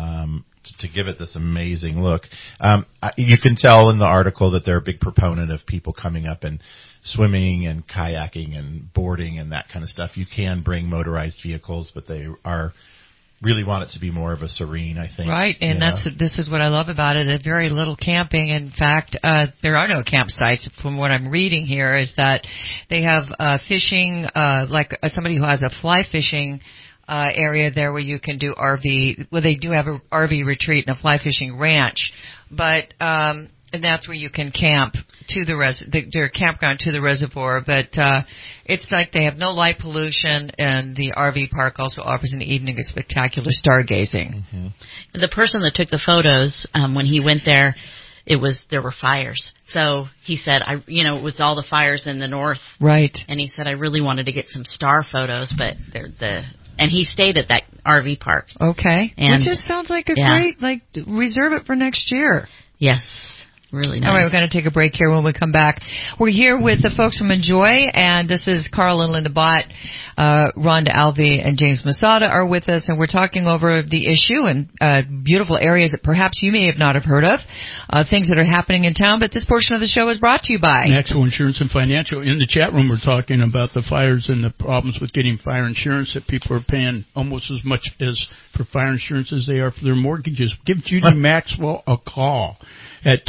to give it this amazing look. You can tell in the article that they're a big proponent of people coming up and swimming and kayaking and boarding and that kind of stuff. You can bring motorized vehicles, but they really want it to be more of a serene, I think. Right, and this is what I love about it. Very little camping. In fact, there are no campsites. From what I'm reading here, is that they have fishing, like somebody who has a fly fishing area there where you can do RV. Well, they do have an RV retreat and a fly fishing ranch, but and that's where you can camp to their campground to the reservoir. But it's like they have no light pollution, and the RV park also offers an evening of spectacular stargazing. Mm-hmm. The person that took the photos when he went there, there were fires. So he said, it was all the fires in the north, right? And he said, I really wanted to get some star photos, but and he stayed at that RV park. Okay. And which just sounds like a great, reserve it for next year. Yes. Really nice. All right, we're going to take a break here. When we come back, we're here with the folks from Enjoy, and this is Carl and Linda Bott, Rhonda Alvey, and James Masada are with us, and we're talking over the issue and beautiful areas that perhaps you may have not have heard of, things that are happening in town. But this portion of the show is brought to you by Maxwell Insurance and Financial. In the chat room, we're talking about the fires and the problems with getting fire insurance, that people are paying almost as much as for fire insurance as they are for their mortgages. Give Judy Maxwell a call at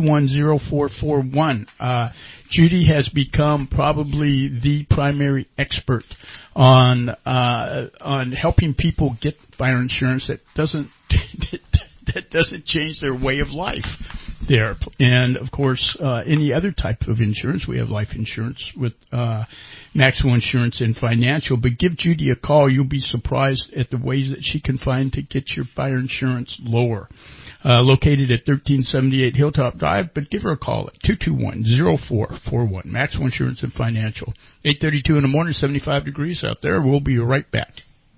221-0441. Judy has become probably the primary expert on helping people get fire insurance that doesn't change their way of life there. And of course, any other type of insurance. We have life insurance with Maxwell Insurance and Financial. But give Judy a call. You'll be surprised at the ways that she can find to get your fire insurance lower. Located at 1378 Hilltop Drive, but give her a call at 221-0441. Maxwell Insurance and Financial. 8:32 in the morning, 75 degrees out there. We'll be right back.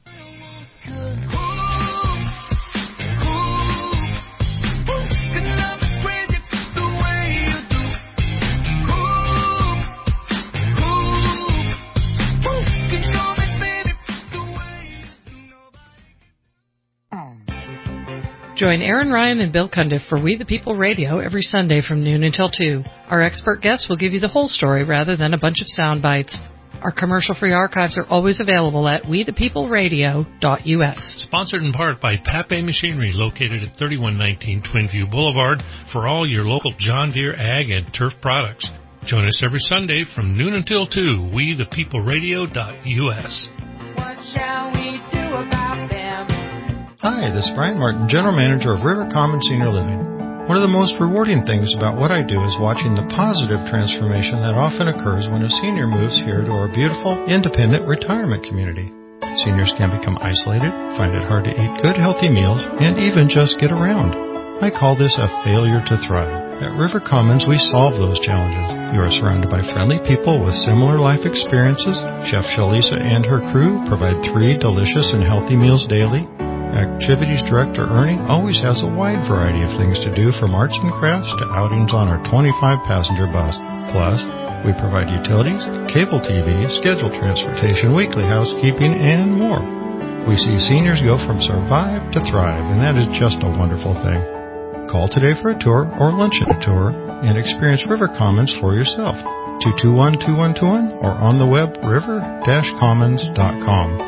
Join Aaron Ryan and Bill Cundiff for We the People Radio every Sunday from noon until 2. Our expert guests will give you the whole story rather than a bunch of sound bites. Our commercial-free archives are always available at wethepeopleradio.us. Sponsored in part by Pape Machinery, located at 3119 Twinview Boulevard, for all your local John Deere ag and turf products. Join us every Sunday from noon until 2, wethepeopleradio.us. What shall we do about them? Hi, this is Brian Martin, General Manager of River Common Senior Living. One of the most rewarding things about what I do is watching the positive transformation that often occurs when a senior moves here to our beautiful, independent retirement community. Seniors can become isolated, find it hard to eat good, healthy meals, and even just get around. I call this a failure to thrive. At River Commons, we solve those challenges. You are surrounded by friendly people with similar life experiences. Chef Shalisa and her crew provide 3 delicious and healthy meals daily. Activities Director Ernie always has a wide variety of things to do, from arts and crafts to outings on our 25-passenger bus. Plus, we provide utilities, cable TV, scheduled transportation, weekly housekeeping, and more. We see seniors go from survive to thrive, and that is just a wonderful thing. Call today for a tour or lunch at a tour and experience River Commons for yourself. 221-2121 or on the web river-commons.com.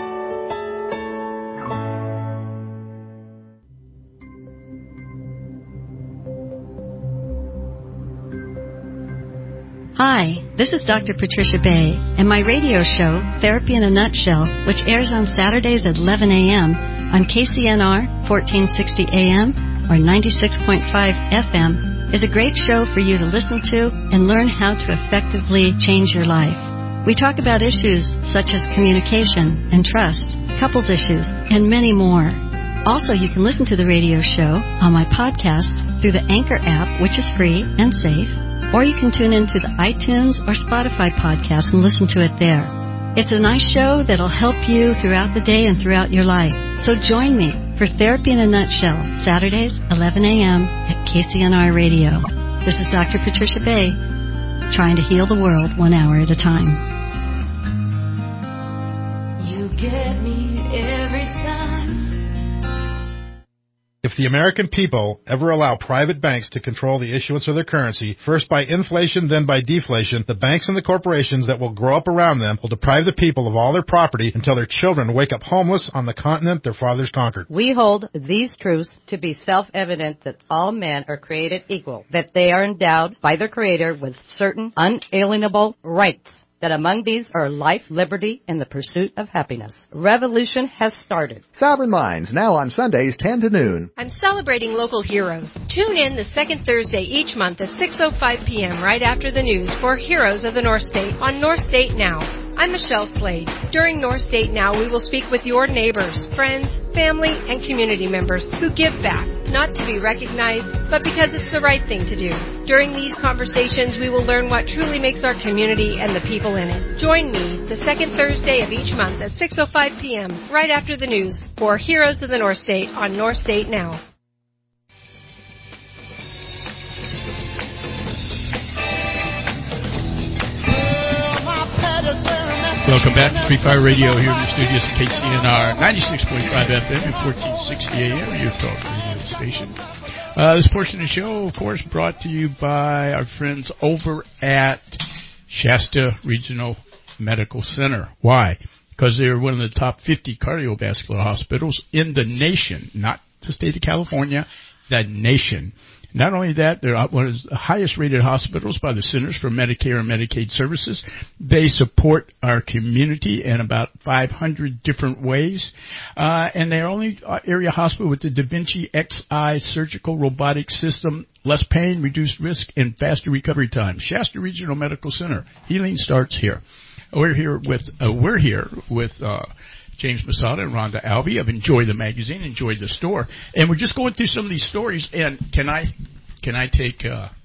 Hi, this is Dr. Patricia Bay, and my radio show, Therapy in a Nutshell, which airs on Saturdays at 11 a.m. on KCNR 1460 a.m. or 96.5 FM, is a great show for you to listen to and learn how to effectively change your life. We talk about issues such as communication and trust, couples issues, and many more. Also, you can listen to the radio show on my podcast through the Anchor app, which is free and safe, or you can tune into the iTunes or Spotify podcast and listen to it there. It's a nice show that'll help you throughout the day and throughout your life. So join me for Therapy in a Nutshell, Saturdays, 11 a.m. at KCNR Radio. This is Dr. Patricia Bay, trying to heal the world 1 hour at a time. You get me every time. If the American people ever allow private banks to control the issuance of their currency, first by inflation, then by deflation, the banks and the corporations that will grow up around them will deprive the people of all their property until their children wake up homeless on the continent their fathers conquered. We hold these truths to be self-evident that all men are created equal, that they are endowed by their Creator with certain unalienable rights, that among these are life, liberty, and the pursuit of happiness. Revolution has started. Sovereign Minds, now on Sundays 10 to noon. I'm celebrating local heroes. Tune in the second Thursday each month at 6:05 p.m. right after the news for Heroes of the North State on North State Now. I'm Michelle Slade. During North State Now, we will speak with your neighbors, friends, family, and community members who give back, not to be recognized, but because it's the right thing to do. During these conversations, we will learn what truly makes our community and the people in it. Join me the second Thursday of each month at 6:05 p.m. right after the news for Heroes of the North State on North State Now. Welcome back to Free Fire Radio here in the studios at KCNR 96.5 FM and 1460 AM, your talk radio station. This portion of the show, of course, brought to you by our friends over at Shasta Regional Medical Center. Why? Because they're one of the top 50 cardiovascular hospitals in the nation, not the state of California, the nation. Not only that, they're one of the highest-rated hospitals by the Centers for Medicare and Medicaid Services. They support our community in about 500 different ways. And they're only area hospital with the Da Vinci Xi surgical robotic system, less pain, reduced risk, and faster recovery time. Shasta Regional Medical Center. Healing starts here. We're here with James Masada and Rhonda Alvey of Enjoy the Magazine, Enjoy the Store. And we're just going through some of these stories, and can I take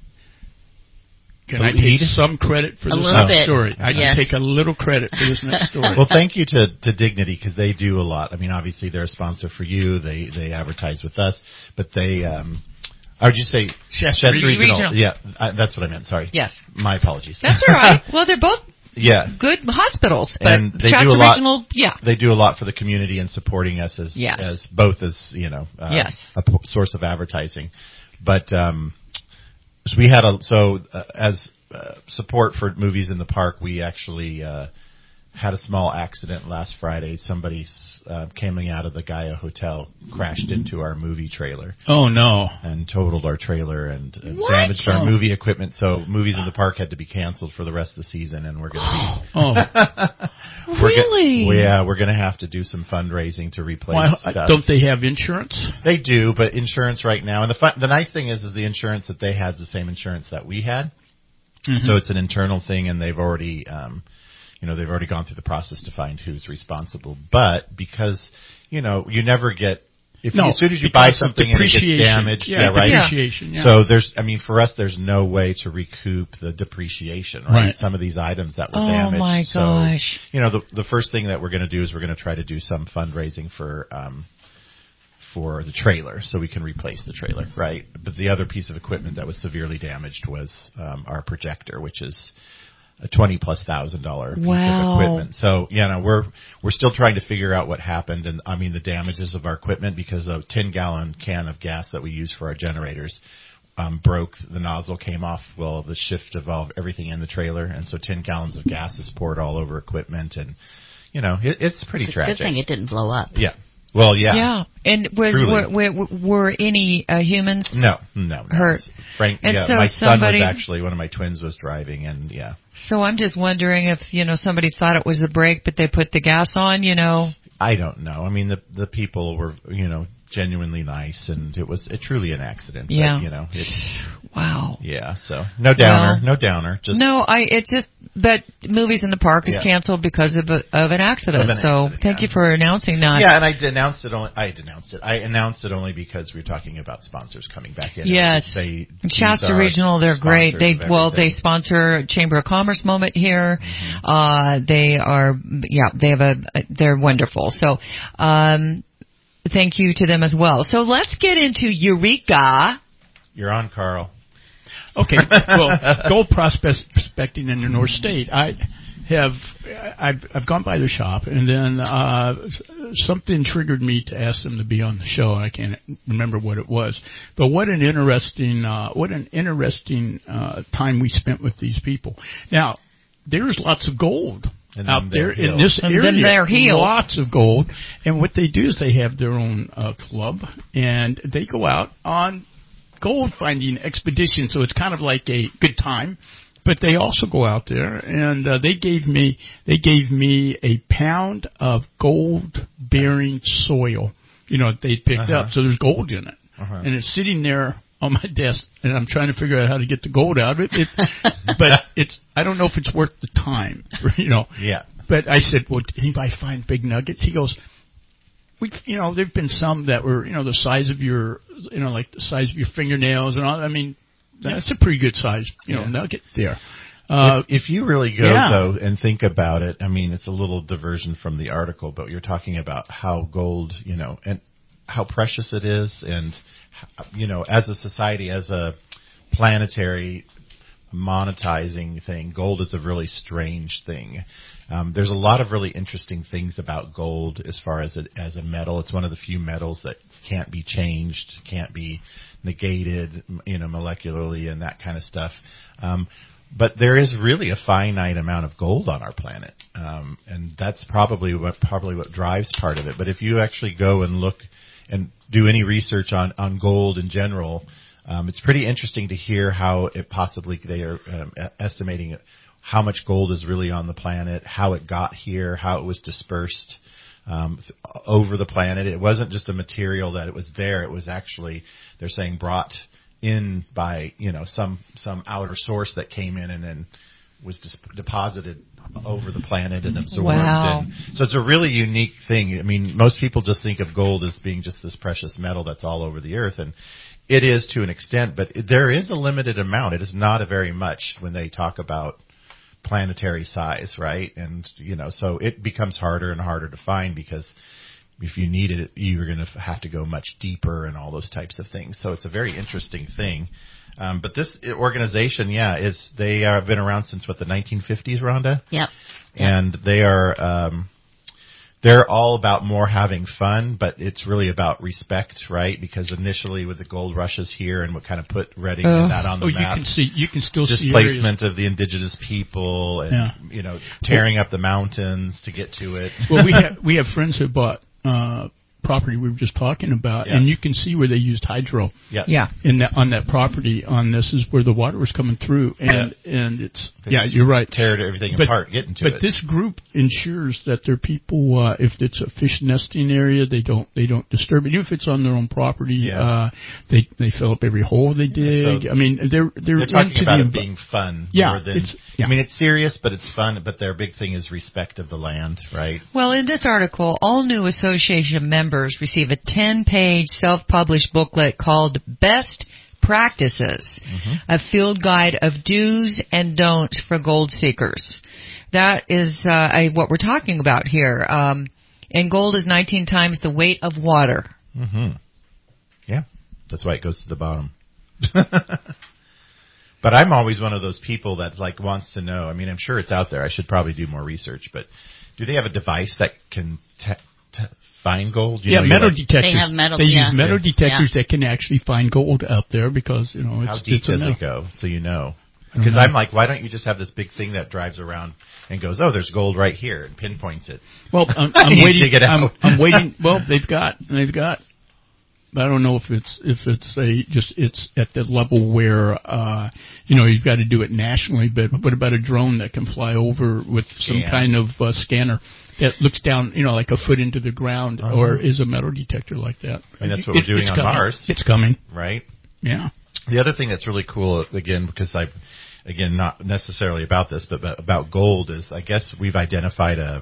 some credit for this next story? I can take a little credit for this next story. Well, thank you to Dignity, because they do a lot. I mean, obviously they're a sponsor for you. They advertise with us, but they I would just say Shasta Regional. Yeah, that's what I meant. Sorry. Yes. My apologies. That's all right. Well, they're both good hospitals, but and they Shasta do a lot. Regional, They do a lot for the community and supporting us as a source of advertising. But so we had as support for movies in the park, we actually had a small accident last Friday. Somebody coming out of the Gaia Hotel crashed into our movie trailer. Oh, no. And totaled our trailer and damaged our movie equipment. So movies in the park had to be canceled for the rest of the season, and we're going to be... Really? We're going to have to do some fundraising to replace stuff. Don't they have insurance? They do, but insurance right now... And the nice thing is the insurance that they had is the same insurance that we had. Mm-hmm. So it's an internal thing, and they've already... they've already gone through the process to find who's responsible. But because, you never get, as soon as you buy something and it gets damaged, depreciation. Yeah. So for us, there's no way to recoup the depreciation, right? Some of these items that were damaged. Oh my gosh. So, the first thing that we're going to do is we're going to try to do some fundraising for for the trailer, so we can replace the trailer, right? But the other piece of equipment that was severely damaged was our projector, which is a $20,000+ piece of equipment. So, we're still trying to figure out what happened, and I mean the damages of our equipment, because a 10-gallon can of gas that we use for our generators broke. The nozzle came off. Well, the shift valve, everything in the trailer, and so 10 gallons of gas is poured all over equipment, and it's pretty tragic. Good thing it didn't blow up. Yeah. Well, yeah. Yeah. And were any humans? No. Hurt. Frank, and so my son was actually, one of my twins was driving, and yeah. So I'm just wondering if, somebody thought it was a brake, but they put the gas on, I don't know. I mean, the people were, genuinely nice, and it was truly an accident. Yeah. But, wow. Yeah. So no downer. Just but Movies in the Park is canceled because of an accident. Thank you for announcing that. Yeah, and I announced it only because we were talking about sponsors coming back in. Yes. Shasta Regional, they're great. They sponsor Chamber of Commerce Moment here. Mm-hmm. They're wonderful. So, thank you to them as well. So let's get into Eureka. You're on, Carl. Okay. Well, gold prospecting in the North State. I've gone by the shop, and then something triggered me to ask them to be on the show. I can't remember what it was, but what an interesting time we spent with these people. Now, there's lots of gold out there in this area, lots of gold. And what they do is they have their own club, and they go out on gold finding expedition. So it's kind of like a good time, but they also go out there, and they gave me a pound of gold bearing soil. They picked up, so there's gold in it, and it's sitting there on my desk, and I'm trying to figure out how to get the gold out of it. But I don't know if it's worth the time, Yeah. But I said, well, did anybody find big nuggets? He goes, there've been some that were, the size of your, like the size of your fingernails and all. I mean, that's a pretty good size, nugget there. If you really go though and think about it, I mean, it's a little diversion from the article, but you're talking about how gold, and how precious it is, and as a society, as a planetary monetizing thing, gold is a really strange thing. There's a lot of really interesting things about gold as far as a metal. It's one of the few metals that can't be changed, can't be negated, molecularly and that kind of stuff. But there is really a finite amount of gold on our planet, and that's probably what drives part of it. But if you actually go and look and do any research on gold in general, it's pretty interesting to hear how they are estimating how much gold is really on the planet, how it got here, how it was dispersed over the planet. It wasn't just a material that it was there. It was actually, they're saying, brought in by some outer source that came in and then was deposited over the planet and absorbed. Wow. And so it's a really unique thing. I mean, most people just think of gold as being just this precious metal that's all over the earth, and it is to an extent, but there is a limited amount. It is not a very much when they talk about planetary size, right? And, so it becomes harder and harder to find, because if you needed it, you're going to have to go much deeper and all those types of things. So it's a very interesting thing. But this organization, they have been around since the 1950s, Rhonda? Yep. And they are, they're all about more having fun, but it's really about respect, right? Because initially with the gold rushes here and what kind of put Redding and that on the map. You can still see displacement of the indigenous people and, tearing up the mountains to get to it. Well, we have friends who bought, property we were just talking about, and you can see where they used hydro. Yeah. On that property, this is where the water was coming through, and it's you're right. Tear everything apart, getting to it. But this group ensures that their people, if it's a fish nesting area, they don't disturb it. Even if it's on their own property, they fill up every hole they dig. So I mean, they're talking about it being fun. Yeah, more than, I mean, it's serious, but it's fun. But their big thing is respect of the land, right? Well, in this article, all new association members receive a 10-page self-published booklet called Best Practices, a field guide of do's and don'ts for gold seekers. That is what we're talking about here. And gold is 19 times the weight of water. That's why it goes to the bottom. But I'm always one of those people that like wants to know. I mean, I'm sure it's out there. I should probably do more research. But do they have a device that can find gold? Metal detectors. They have metal. They use metal detectors that can actually find gold out there because it's how deep does it go? So because I'm like, why don't you just have this big thing that drives around and goes, oh, there's gold right here, and pinpoints it? Well, I'm waiting. Dig it out. I'm waiting. Well, they've got. I don't know if it's at the level where you've got to do it nationally. But what about a drone that can fly over with some kind of scanner that looks down, like a foot into the ground, or is a metal detector like that? I mean, that's what we're doing on Mars. It's coming, right? Yeah. The other thing that's really cool, again, because not necessarily about this, but about gold, is I guess we've identified I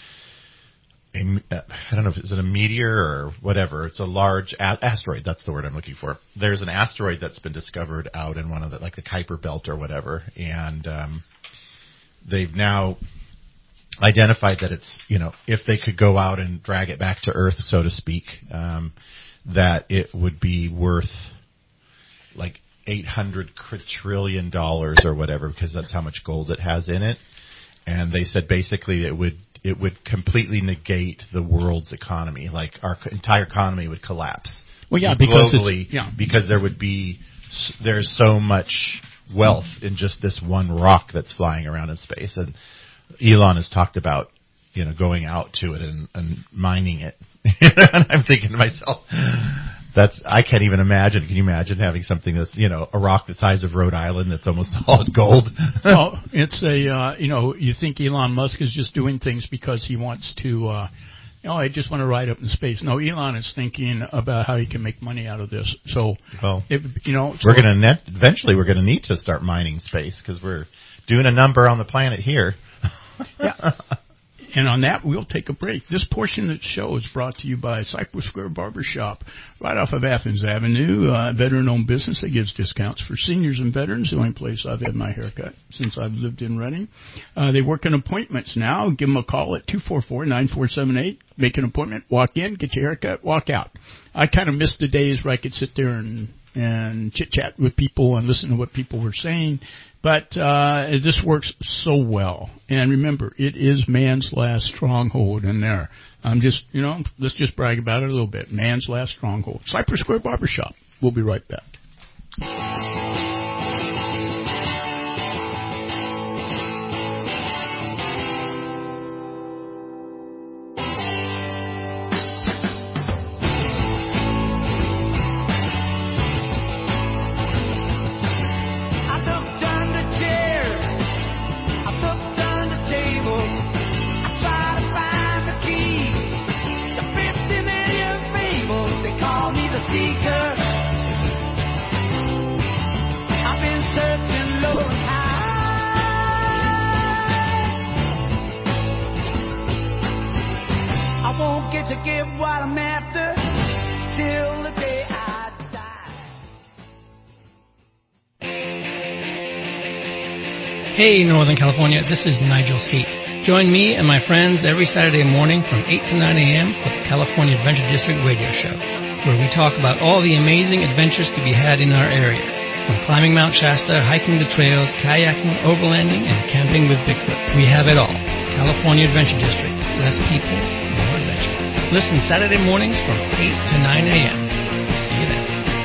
don't know if it's a meteor or whatever. It's a large asteroid. That's the word I'm looking for. There's an asteroid that's been discovered out in one of the Kuiper Belt or whatever, and they've now identified that it's if they could go out and drag it back to Earth, so to speak, that it would be worth like $800 trillion or whatever, because that's how much gold it has in it. And they said basically it would completely negate the world's economy. Like our entire economy would collapse. Well, yeah, because there's so much wealth in just this one rock that's flying around in space. And Elon has talked about going out to it and mining it. And I'm thinking to myself, I can't even imagine. Can you imagine having something that's, a rock the size of Rhode Island that's almost all gold? Well, it's you think Elon Musk is just doing things because he wants to, I just want to ride up in space. No, Elon is thinking about how he can make money out of this. So, eventually we're going to need to start mining space because we're doing a number on the planet here. Yeah. And on that, we'll take a break. This portion of the show is brought to you by Cypress Square Barbershop, right off of Athens Avenue, veteran-owned business that gives discounts for seniors and veterans, the only place I've had my hair cut since I've lived in Reading. They work in appointments now. Give them a call at 244-9478. Make an appointment, walk in, get your hair cut, walk out. I kind of miss the days where I could sit there and chit-chat with people and listen to what people were saying. But this works so well. And remember, it is man's last stronghold in there. I'm just, let's just brag about it a little bit. Man's last stronghold. Cypress Square Barbershop. We'll be right back. Hey, Northern California, this is Nigel Skeet. Join me and my friends every Saturday morning from 8 to 9 a.m. for the California Adventure District radio show, where we talk about all the amazing adventures to be had in our area, from climbing Mount Shasta, hiking the trails, kayaking, overlanding, and camping with Bigfoot. We have it all. California Adventure District. Less people, more adventure. Listen Saturday mornings from 8 to 9 a.m. See you then.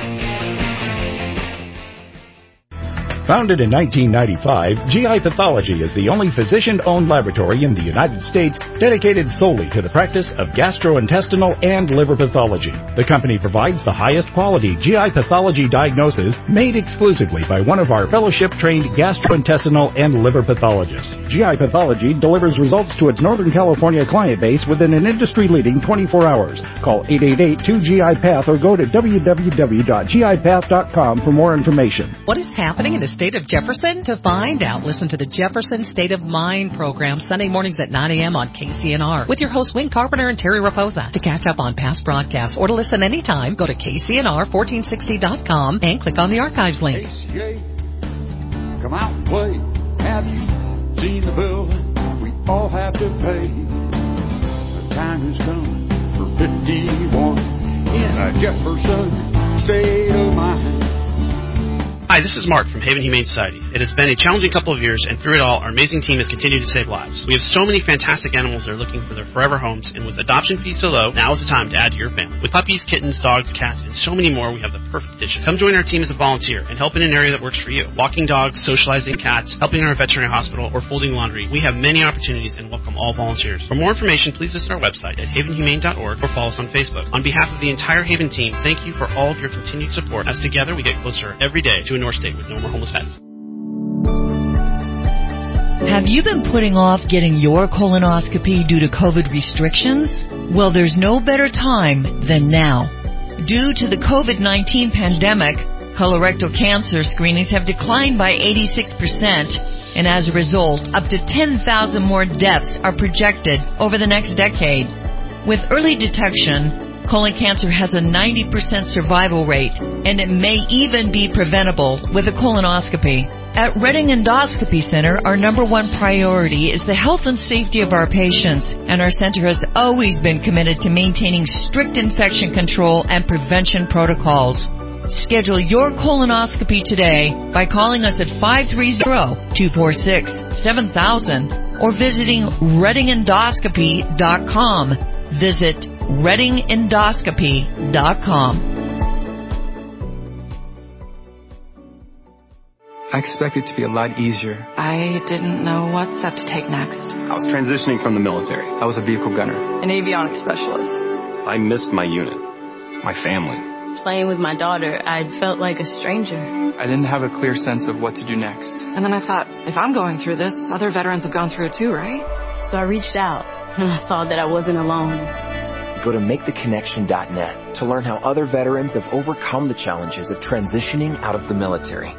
Founded in 1995, GI Pathology is the only physician-owned laboratory in the United States dedicated solely to the practice of gastrointestinal and liver pathology. The company provides the highest quality GI pathology diagnosis made exclusively by one of our fellowship-trained gastrointestinal and liver pathologists. GI Pathology delivers results to its Northern California client base within an industry-leading 24 hours. Call 888-2GI-PATH or go to www.gipath.com for more information. What is happening in the state of Jefferson? To find out, listen to the Jefferson State of Mind program Sunday mornings at 9 a.m. on KCNR with your hosts Wayne Carpenter and Terry Raposa. To catch up on past broadcasts or to listen anytime, go to KCNR1460.com and click on the archives link. ACA, come out and play. Have you seen the bill we all have to pay? The time has come for 51 in Jefferson state of mind. Hi, this is Mark from Haven Humane Society. It has been a challenging couple of years, and through it all, our amazing team has continued to save lives. We have so many fantastic animals that are looking for their forever homes, and with adoption fees so low, now is the time to add to your family. With puppies, kittens, dogs, cats, and so many more, we have the perfect addition. Come join our team as a volunteer and help in an area that works for you. Walking dogs, socializing cats, helping in our veterinary hospital, or folding laundry. We have many opportunities and welcome all volunteers. For more information, please visit our website at havenhumane.org or follow us on Facebook. On behalf of the entire Haven team, thank you for all of your continued support, as together we get closer every day to a North State with no more homeless pets. Have you been putting off getting your colonoscopy due to COVID restrictions? Well, there's no better time than now. Due to the COVID-19 pandemic, colorectal cancer screenings have declined by 86%, and as a result, up to 10,000 more deaths are projected over the next decade. With early detection, colon cancer has a 90% survival rate, and it may even be preventable with a colonoscopy. At Reading Endoscopy Center, our number one priority is the health and safety of our patients, and our center has always been committed to maintaining strict infection control and prevention protocols. Schedule your colonoscopy today by calling us at 530-246-7000 or visiting readingendoscopy.com. Visit readingendoscopy.com. I expected it to be a lot easier. I didn't know what step to take next. I was transitioning from the military. I was a vehicle gunner. An avionics specialist. I missed my unit, my family. Playing with my daughter, I felt like a stranger. I didn't have a clear sense of what to do next. And then I thought, if I'm going through this, other veterans have gone through it too, right? So I reached out, and I saw that I wasn't alone. Go to MakeTheConnection.net to learn how other veterans have overcome the challenges of transitioning out of the military.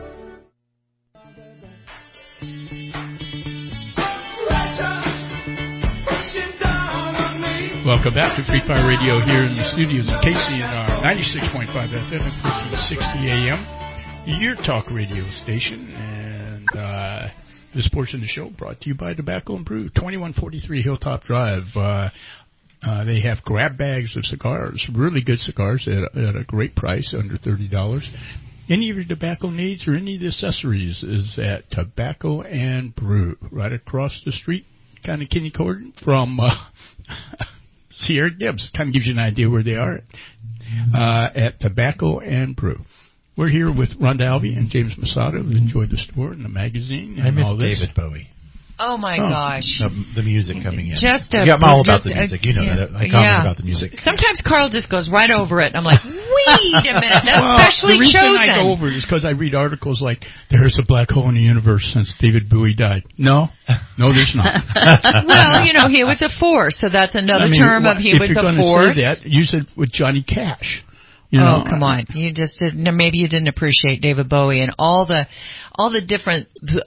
Welcome back to Free Fire Radio here in the studios of KCNR 96.5 FM and 1460 AM, your talk radio station. And this portion of the show brought to you by Tobacco and Brew, 2143 Hilltop Drive. They have grab bags of cigars, really good cigars at a great price, under $30. Any of your tobacco needs or any of the accessories is at Tobacco and Brew, right across the street, kind of Kenny Corden from Sierra Gibbs. Kind of gives you an idea where they are at Tobacco and Brew. We're here with Rhonda Alvey and James Masato, who enjoyed the store and the magazine and I miss all this. David Bowie. Oh, my gosh. The music coming in. Just I'm all about the music. You know that. I comment about the music. Sometimes Carl just goes right over it. I'm like, wait a minute. That's specially the reason chosen. I go over it is because I read articles like, there's a black hole in the universe since David Bowie died. No, there's not. Well, he was a force, so that's another term of he was a force. If you're going to say that, use it with Johnny Cash. Come on! You just didn't. Maybe you didn't appreciate David Bowie and all the different.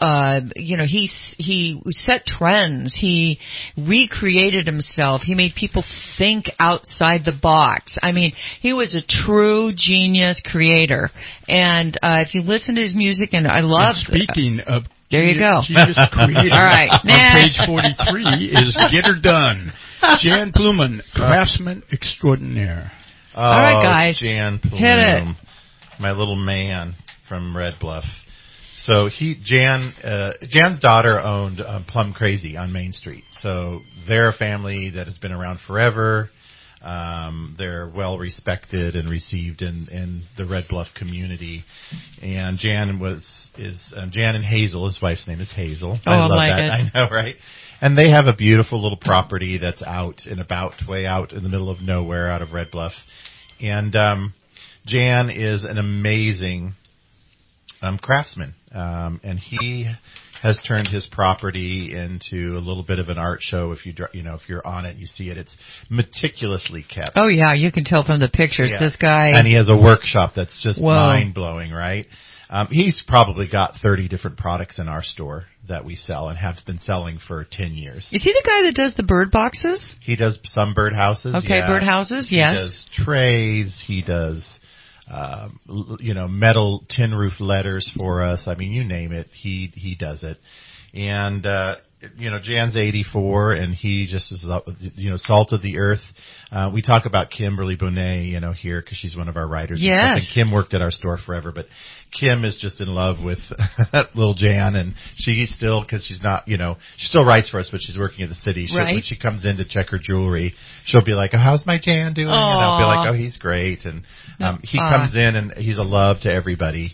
He set trends. He recreated himself. He made people think outside the box. I mean, he was a true genius creator. And if you listen to his music, and I love. And speaking of. There you go. Genius creator. All right. On page 43 is Get Her Done. Jan Pluman, craftsman extraordinaire. Oh, all right, guys. Jan Plume, hit it. My little man from Red Bluff. So Jan's daughter owned Plum Crazy on Main Street. So they're a family that has been around forever. They're well respected and received in the Red Bluff community. And Jan and Hazel, his wife's name is Hazel. Oh, I love like that. it. I know, right? And they have a beautiful little property that's out and about, way out in the middle of nowhere, out of Red Bluff. And Jan is an amazing craftsman, and he has turned his property into a little bit of an art show. If you're on it, you see it. It's meticulously kept. Oh yeah, you can tell from the pictures. Yeah. This guy, and he has a workshop that's just Whoa. mind blowing, right? He's probably got 30 different products in our store that we sell and have been selling for 10 years. Is he the guy that does the bird boxes? He does some bird houses. Okay, yeah. bird houses, yes. He does trays. He does, metal tin roof letters for us. I mean, you name it, he does it. And Jan's 84, and he just is, salt of the earth. We talk about Kimberly Bonet, here, because she's one of our writers. Yes. And Kim worked at our store forever, but Kim is just in love with little Jan, and she still, because she's not, she still writes for us, but she's working at the city. Right. When she comes in to check her jewelry, she'll be like, "Oh, how's my Jan doing?" Aww. And I'll be like, "Oh, he's great." And he comes in, and he's a love to everybody.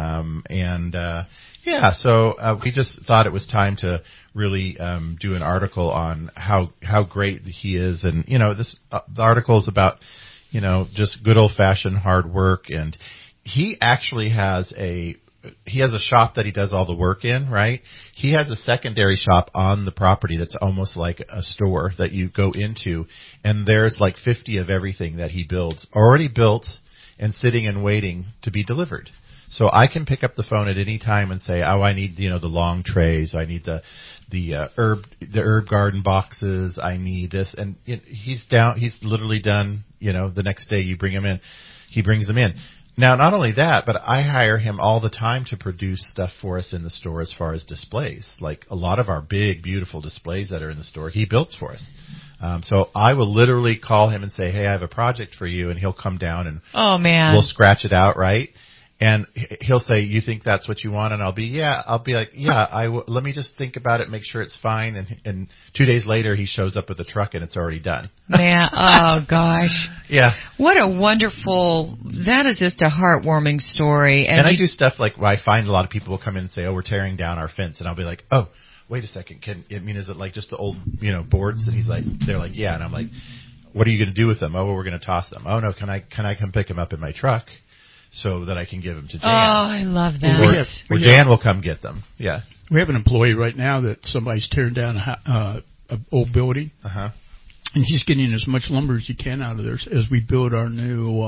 So we just thought it was time to really do an article on how great he is, and the article is about just good old fashioned hard work, and he actually has a shop that he does all the work in, right? He has a secondary shop on the property that's almost like a store that you go into, and there's like 50 of everything that he builds already built and sitting and waiting to be delivered. So I can pick up the phone at any time and say, "Oh, I need the long trays. I need the herb garden boxes. I need this." And he's literally done. The next day you bring him in, he brings them in. Now, not only that, but I hire him all the time to produce stuff for us in the store as far as displays. Like a lot of our big, beautiful displays that are in the store, he builds for us. So I will literally call him and say, "Hey, I have a project for you," and he'll come down and we'll scratch it out, right? And he'll say, "You think that's what you want?" And I'll be like, let me just think about it, make sure it's fine. And 2 days later, he shows up with the truck and it's already done. Man, oh gosh. Yeah. What a wonderful, that is just a heartwarming story. And I do stuff like, I find a lot of people will come in and say, "Oh, we're tearing down our fence." And I'll be like, "Oh, wait a second. Is it like just the old, boards?" And they're like, "Yeah." And I'm like, "What are you going to do with them?" "Oh, well, we're going to toss them." "Oh no, can I come pick them up in my truck so that I can give them to Jan?" Oh, I love that. Or Jan will come get them. Yeah. We have an employee right now that somebody's tearing down an old building. Uh-huh. And he's getting as much lumber as he can out of there as we build our new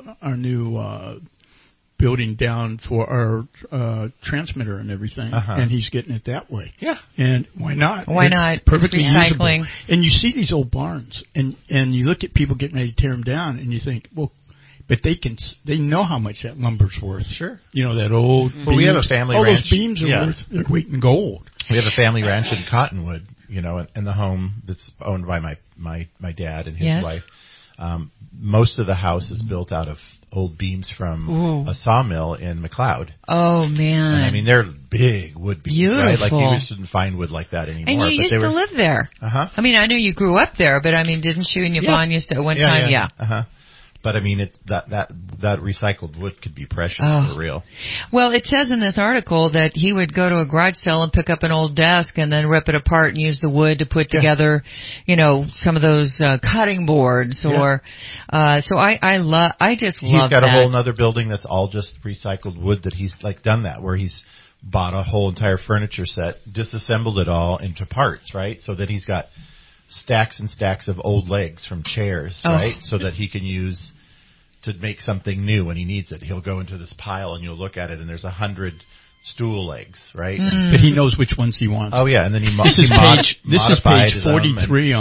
building down for our transmitter and everything. Uh-huh. And he's getting it that way. Yeah. And why not? Why not? Perfectly Recycling. usable. And you see these old barns, and you look at people getting ready to tear them down, and you think, well, but they know how much that lumber's worth. Sure. That old beams. We have a family all ranch. Those beams are worth their weight in gold. We have a family ranch in Cottonwood, in the home that's owned by my dad and his wife. Most of the house is built out of old beams from a sawmill in McLeod. Oh, man. And I mean, they're big wood beams. Beautiful. Right? Like, you shouldn't find wood like that anymore. And you used to live there. Uh-huh. I mean, I know you grew up there, but I mean, didn't you and Yvonne used to at one time? Yeah. Uh-huh. But I mean, that recycled wood could be precious for real. Well, it says in this article that he would go to a garage sale and pick up an old desk and then rip it apart and use the wood to put together, some of those cutting boards or. So I just love that. He's got a whole other building that's all just recycled wood that he's done that, where he's bought a whole entire furniture set, disassembled it all into parts, right? So that he's got stacks and stacks of old legs from chairs, right? So that he can use to make something new when he needs it. He'll go into this pile and you'll look at it and there's 100 stool legs, right? But he knows which ones he wants. Oh yeah, and then this is page 43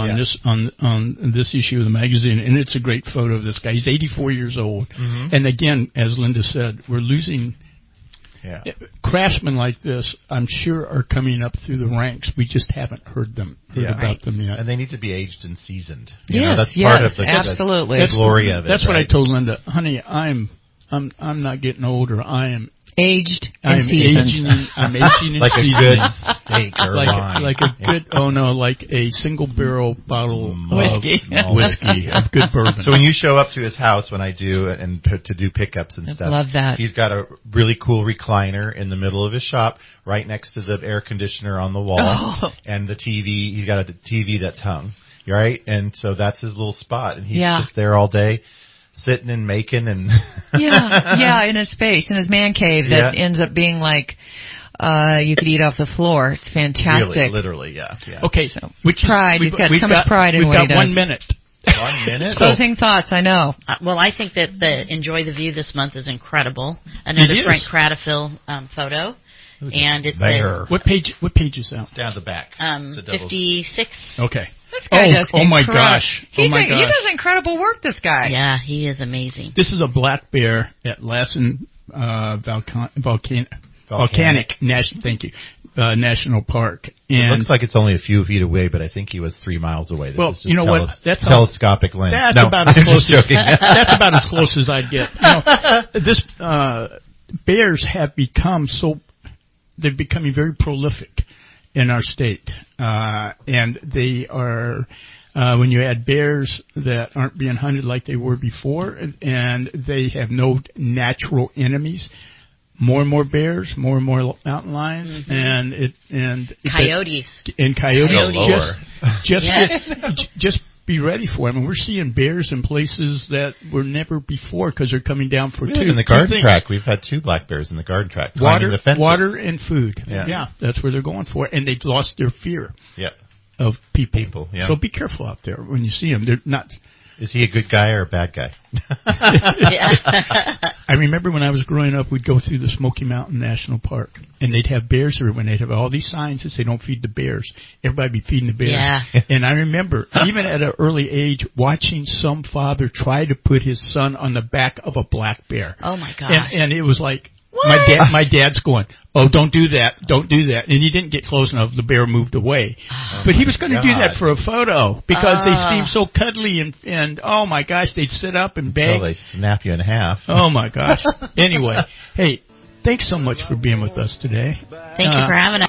on this issue of the magazine, and it's a great photo of this guy. He's 84 years old, and again, as Linda said, we're losing. Craftsmen like this, I'm sure, are coming up through the ranks. We just haven't heard about them yet. And they need to be aged and seasoned. That's part of the absolutely the glory of it. That's what I told Linda. Honey, I'm not getting older. I am aged and seasoned. I'm aging and like seasoned. A good steak or wine. Like a single barrel bottle of whiskey, of good bourbon. So when you show up to his house, when I do and to do pickups and stuff, love that. He's got a really cool recliner in the middle of his shop, right next to the air conditioner on the wall, and the TV. He's got a TV that's hung, right, and so that's his little spot, and he's just there all day. Sitting and making and in his space, in his man cave that ends up being like you could eat off the floor. It's fantastic. Really, literally, yeah. Okay, so pride. He's got so much pride in what he does. 1 minute. 1 minute. Closing thoughts. I know. Well, I think that the Enjoy the View this month is incredible. Another Frank Cradafil photo. And it's there. What page is that? It's down the back. 56. Okay. This guy does my gosh. He does incredible work, this guy. Yeah, he is amazing. This is a black bear at Lassen Volcanic National. Thank you. National Park. It And looks like it's only a few feet away, but I think he was 3 miles away. This well, is just you know what? That's telescopic lens. That's No, about as I'm close. just joking. That's about as close as I'd get. This bears have become they're becoming very prolific in our state, and they are. When you add bears that aren't being hunted like they were before, and they have no natural enemies, more and more bears, more and more mountain lions, and coyotes. Just be ready for them. And we're seeing bears in places that were never before because they're coming down for in the garden tract. We've had 2 black bears in the garden tract. Water and food. Yeah, that's where they're going for, and they've lost their fear. Yeah. Of people. Yeah. So be careful out there when you see them. They're not. Is he a good guy or a bad guy? I remember when I was growing up, we'd go through the Smoky Mountain National Park, and they'd have bears there. When they'd have all these signs that say "Don't feed the bears," everybody'd be feeding the bears. Yeah. And I remember, even at an early age, watching some father try to put his son on the back of a black bear. Oh my gosh! And it was like. What? My dad's going, oh, don't do that. And he didn't get close enough. The bear moved away. But he was going to do that for a photo because they seemed so cuddly and oh my gosh, they'd sit up and beg. Until they snap you in half. Oh my gosh. Anyway, hey, thanks so much for being with us today. Thank you for having us.